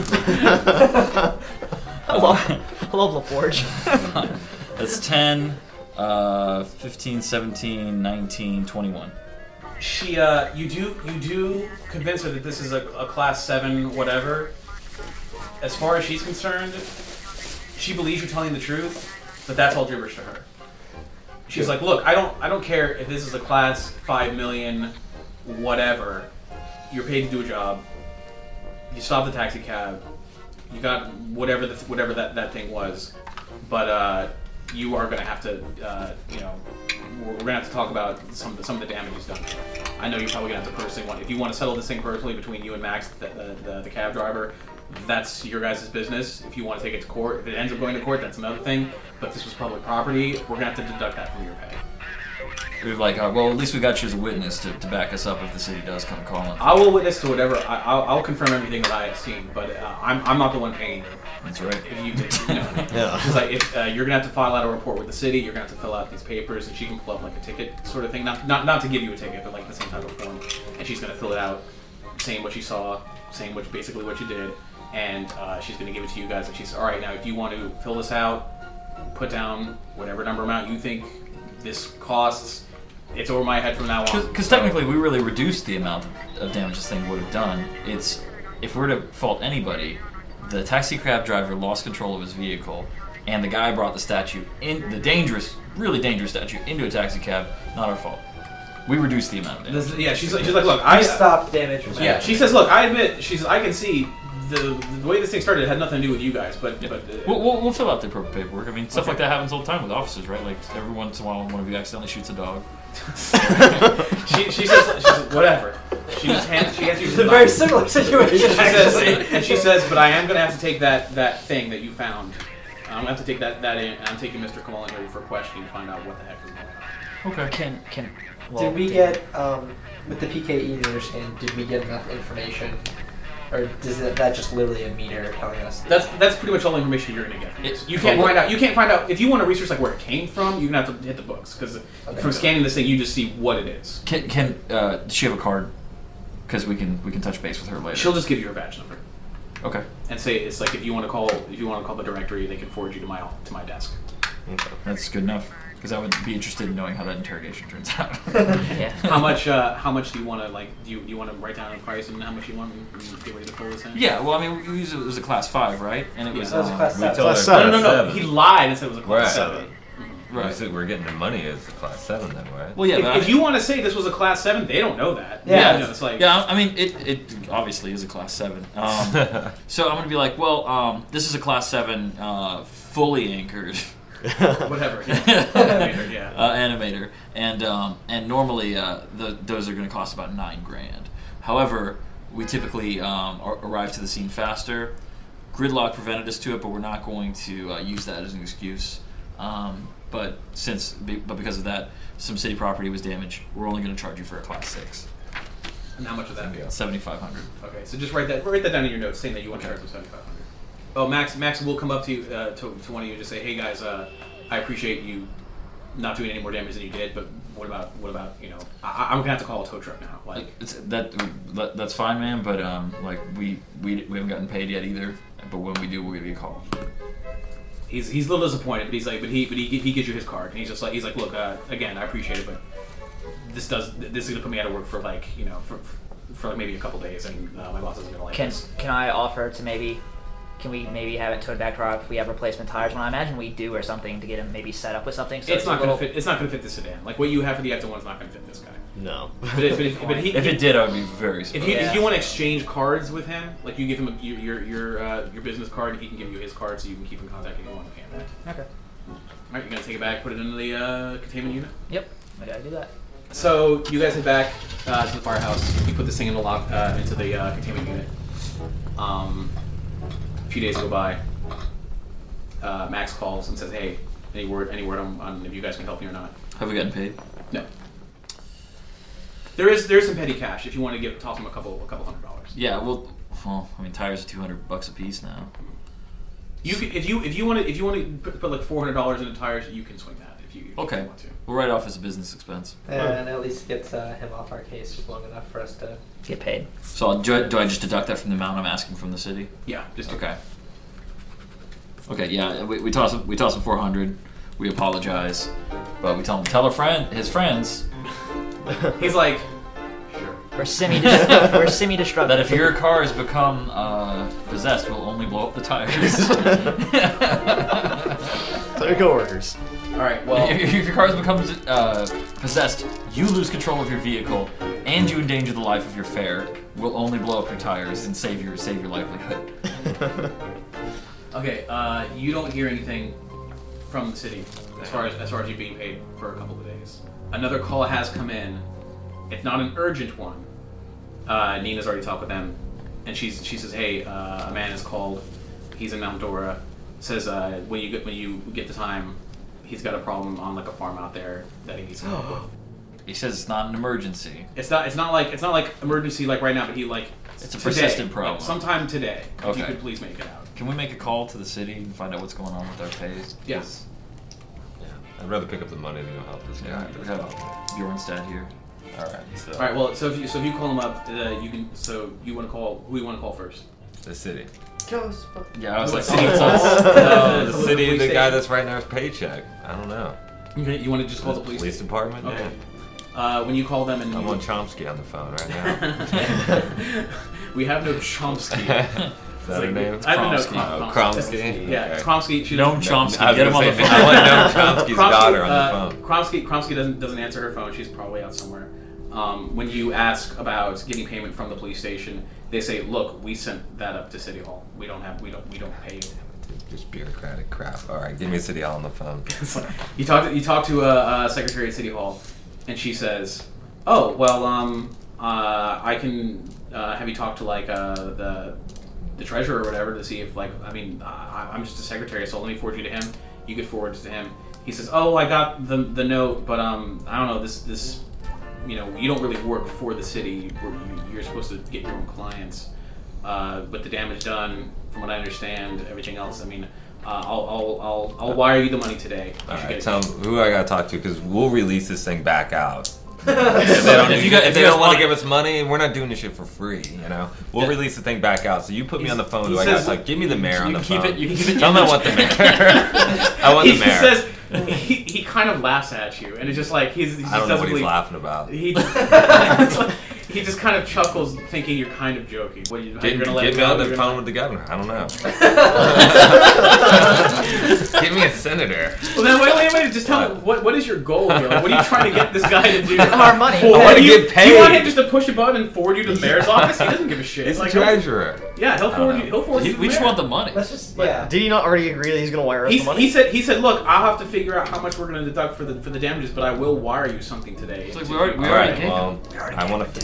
I love, I love LaForge. That's ten, uh, fifteen, seventeen, nineteen, twenty-one. She, uh, you do, you do convince her that this is a, a class seven whatever. As far as she's concerned, she believes you're telling the truth, but that's all gibberish to her. She's like, look, I don't, I don't care if this is a class five million, whatever. You're paid to do a job. You stopped the taxi cab. You got whatever the, whatever that, that thing was, but uh, you are going to have to, uh, you know, we're, we're going to have to talk about some of the, some of the damage he's done. I know you're probably going to have to personally want. If you want to settle this thing personally between you and Max, the, the, the, the cab driver, that's your guys' business. If you want to take it to court, if it ends up going to court, that's another thing. But this was public property. We're going to have to deduct that from your pay. We're like, uh, well, at least we got you as a witness to, to back us up if the city does come calling. I will witness to whatever. I, I'll, I'll confirm everything that I have seen, but uh, I'm, I'm not the one paying you. That's right. If you, if, you know, Yeah. It's like if uh, you're gonna have to file out a report with the city, you're gonna have to fill out these papers, and she can pull up like a ticket sort of thing. Not not not to give you a ticket, but like the same type of form. And she's gonna fill it out, saying what she saw, saying what basically what you did, and uh, she's gonna give it to you guys. And she's all right. Now, if you want to fill this out, put down whatever number amount you think this costs. It's over my head from now on. Because technically, we really reduced the amount of damage this thing would have done. It's if we were to fault anybody, the taxi cab driver lost control of his vehicle, and the guy brought the statue in the dangerous, really dangerous statue into a taxi cab. Not our fault. We reduced the amount of damage. This, yeah, she's like, she's like, look, I I stopped damage from Yeah, happening. she says, look, I admit, she's, I can see the the way this thing started had nothing to do with you guys, but Yeah. but uh, We'll, we'll, we'll fill out the appropriate paperwork. I mean, stuff Okay. like that happens all the time with officers, right? Like every once in a while, one of you accidentally shoots a dog. she she says, she says whatever. She just hands she hands you It's the a very knife. similar situation, She says, actually. and she says, but I am gonna have to take that that thing that you found. I'm gonna have to take that that in, and I'm taking Mister Kamala here for questioning to find out what the heck is going on. Okay. Can can well, Did we get, um, with the P K E to understand, did we get enough information? Or is that, that just literally a meter telling us? That's that's pretty much all the information you're gonna get. From this. It- You can't well, find out. You can't find out if you want to research like where it came from. You're gonna have to hit the books because Okay. from scanning this thing, you just see what it is. Can can uh, does she have a card? Because we can we can touch base with her later. She'll just give you her badge number Okay. and say it's like if you want to call if you want to call the directory, they can forward you to my to my desk. Okay. That's good enough. Because I would be interested in knowing how that interrogation turns out. yeah. How much? Uh, how much do you want to like? Do you, do you want to write down a price and how much you want and get ready to pull this in? Yeah, well, I mean, we used, it was a class five, right? And it was. Yeah, that was a um, class We seven. told Class her seven. No, no, no, no. seven. He lied and said it was a class Right. seven. We Right. said we're getting the money as the class seven then, right? Well, yeah, but If, I- if you want to say this was a class seven, they don't know that. Yeah. You know, it's like Yeah, I mean, it, it obviously is a class seven. Um, so I'm going to be like, well, um, this is a class seven uh, fully anchored whatever. Yeah. Animator, yeah. uh, animator, and um, and normally uh, the, those are going to cost about nine grand. However, we typically um, ar- arrive to the scene faster. Gridlock prevented us to it, but we're not going to uh, use that as an excuse. Um, but since, be- but because of that, some city property was damaged. We're only going to charge you for a class six, And how much would that be? seventy-five hundred. Okay, so just write that write that down in your notes, saying that you want to charge them seventy five hundred. Oh, Max, Max will come up to you uh, to, to one of you and just say, "Hey guys, uh, I appreciate you not doing any more damage than you did, but what about what about you know? I, I'm gonna have to call a tow truck now. Like, It's, that that- that's fine, man. But um, like we, we we haven't gotten paid yet either. But when we do, we'll give you a call. he's he's a little disappointed, but he's like, but he but he he gives you his card, and he's just like he's like, look, uh, again, I appreciate it, but this does this is gonna put me out of work for like you know for for like maybe a couple days, and uh, my boss isn't gonna like Can this. can I offer to maybe? Can we maybe have it towed back to our if we have replacement tires? When I imagine we do or something to get him maybe set up with something. So It's it's not a gonna little, fit. It's not gonna fit the sedan. Like what you have for the Ecto one's not gonna fit this guy. No. But if, but if, but he, If he- it did, I would be very If surprised. you, if Yeah. you want to exchange cards with him, like you give him a, your your your, uh, your business card, and he can give you his card, so you can keep in contact if you want. Okay. okay. All right, you're gonna take it back, put it into the uh, containment unit. Yep. I gotta do that. So you guys head back uh, to the firehouse. You put this thing in the lock uh, into the uh, containment unit. Um, few days go by. Uh, Max calls and says, "Hey, any word? Any word on, on if you guys can help me or not?" Have we gotten paid? No. There is there is some petty cash if you want to give toss him a couple a couple hundred dollars. Yeah, well, well I mean, tires are two hundred bucks a piece now. You can, if you if you want to if you want to put, put like four hundred dollars into tires, you can swing that if you, if okay. you want to. We'll write off as a business expense. And at least gets uh, him off our case long enough for us to get paid. So I'll, do, I, do I just deduct that from the amount I'm asking from the city? Yeah, just do okay. Okay, yeah, we, we toss him. We toss him four hundred. We apologize, but we tell him to tell a friend, his friends. He's like, sure. We're semi we're semi destructive. That if your car has become uh, possessed, we'll only blow up the tires. Tell your coworkers. All right. Well, if, if your car has become uh, possessed, you lose control of your vehicle, and you endanger the life of your fare. We'll only blow up your tires and save your save your livelihood. Okay. Uh, you don't hear anything from the city as far as as far as you being paid for a couple of days. Another call has come in. It's not an urgent one. Uh, Nina's already talked with them, and she's she says, "Hey, uh, a man is called. He's in Mount Dora. Says uh, when you get when you get the time, he's got a problem on like a farm out there that he needs some help with." He says it's not an emergency. It's not. It's not like it's not like emergency like right now, but he like it's a today, persistent problem. Like, sometime today. Okay. If you could please make it out. Can we make a call to the city and find out what's going on with our pays? Yes. Yeah. I'd rather pick up the money than go help this Yeah, guy. we have Bjornstad here. All right. So. All right. Well, so if you so if you call him up, uh, you can. So you want to call? Who you want to call first? The city. Ghost. Yeah, I was The like, city. No, the Police city, the station. guy that's writing our paycheck. I don't know. Okay. You want to just call the police? Police department? Okay. Yeah. Uh, when you call them and I'm you, on Chomsky on the phone right now. we have no Chomsky. Is that her name? I don't know. Kromsky. Crom- Oh, Kromsky? Yeah, Okay. Kromsky. She Noam doesn't- Chomsky. I was Get him gonna on the say, phone. I want Noam Chomsky's Kromsky, daughter on uh, the phone. Kromsky, Kromsky doesn't doesn't answer her phone. She's probably out somewhere. Um, when you ask about getting payment from the police station, they say, "Look, we sent that up to City Hall. We don't have, we don't, we don't pay." Just bureaucratic crap. All right, give me City Hall on the phone. you talk to you talk to a, a secretary at City Hall, and she says, "Oh, well, um, uh, I can uh, have you talk to like uh, the the treasurer or whatever to see if like I mean uh, I'm just a secretary, so let me forward you to him. You could forward it to him." He says, "Oh, I got the the note, but um, I don't know this this." You know, you don't really work for the city. You're supposed to get your own clients. Uh, but the damage done, from what I understand, everything else. I mean, uh, I'll, I'll, I'll, I'll wire you the money today. You All should right, get it. tell them who I gotta talk to because we'll release this thing back out. if they don't, If if you guys- if if they you guys don't want want- to give us money, we're not doing this shit for free. You know, we'll Yeah. release the thing back out. So you put me He's- on the phone. he Who I says- gotta talk? Give me the mayor you on the can keep phone. it- you can keep it- Tell them I want the mayor. I want he the mayor. says he, he kind of laughs at you, and it's just like he's. He I don't know what doesn't he's really- laughing about. He it's like, he just kind of chuckles, thinking you're kind of joking. What are you? how Get, you're gonna let get it me go? on the You're phone gonna- with the governor. I don't know. Give me a senator. Well, then wait, wait, wait. Just tell me what what is your goal here? Like, what are you trying to get this guy to do? Our money. For- I wanna do you, get Do you want paid. him just to push a button and forward you to the mayor's office? He doesn't give a shit. He's Like, the treasurer. Yeah, he'll I don't forward know. you. He'll forward He- you. to we the just mayor. want the money. Let's just But yeah. did he not already agree that he's going to wire us He's, the money? he said. He said, "Look, I'll have to figure out how much we're going to deduct for the for the damages, but I will wire you something today." It's like we already, we All already right. gave Well, him. I want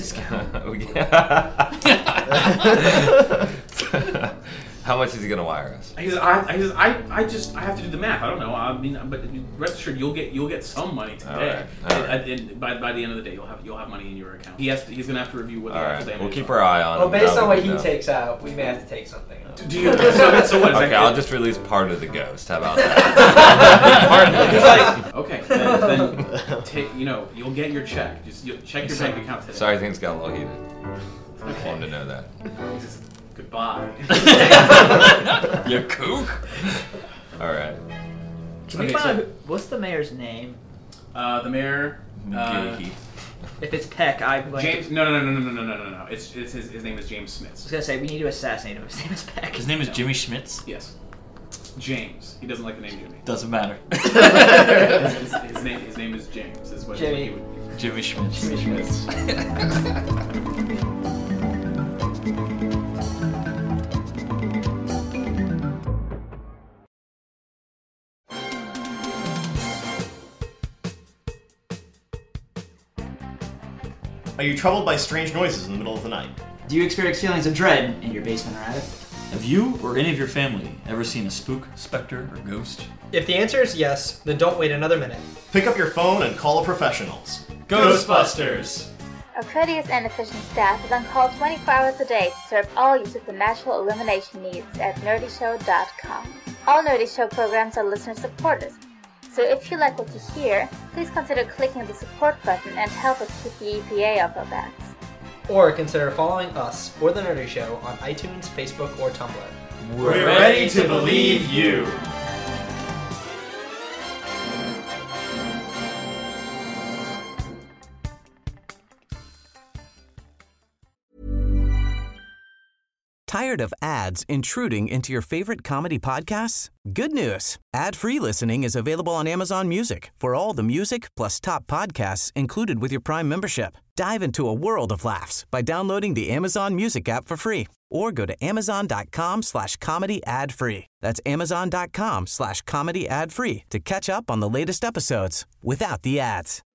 to. How much is he gonna wire us? He says, I, he says, I, I just, I have to do the math. I don't know. I mean, but rest assured, you'll get, you'll get some money today. All right, all right. And, and by, by the end of the day, you'll have, you'll have money in your account. He has, to, he's gonna have to review what the All actual right, damage. we'll keep are. our eye on Well, him. based That on way what we he know. takes out, we may have to take something out. Do you? So, that- so what? Is Okay, that, I'll just release part of the ghost. How about that? He's like, okay, then, then take, you know, you'll get your check. Just you'll check your bank account today. Sorry, things got a little heated. I Okay. wanted to know that. He says, goodbye. You kook. All right. Can we Okay, find so- out who, what's the mayor's name? Uh, the mayor. Uh, McGahee. If it's Peck, I'm going James. to... No, no, no, no, no, no, no, no, no. It's, it's his, his name is James I was Smits. going to say, we need to assassinate him. His name is Peck. His name is Jimmy Schmitz. Yes. James. He doesn't like the name Jimmy. Doesn't matter. his, his, his name his name is James. Is what Jimmy. He would, Jimmy Schmitz. Jimmy Schmitz. Are you troubled by strange noises in the middle of the night? Do you experience feelings of dread in your basement or attic? Have you or any of your family ever seen a spook, specter, or ghost? If the answer is yes, then don't wait another minute. Pick up your phone and call professionals. Ghostbusters! Our courteous and efficient staff is on call twenty-four hours a day to serve all your supernatural illumination needs at nerdy show dot com. All Nerdy Show programs are listener-supported, so if you like what you hear, please consider clicking the support button and help us keep the E P A off our backs. Or consider following us or The Nerdy Show on iTunes, Facebook, or Tumblr. We're ready to believe you! Tired of ads intruding into your favorite comedy podcasts? Good news! Ad-free listening is available on Amazon Music for all the music plus top podcasts included with your Prime membership. Dive into a world of laughs by downloading the Amazon Music app for free or go to amazon.com slash comedy ad-free. That's amazon.com slash comedy ad-free to catch up on the latest episodes without the ads.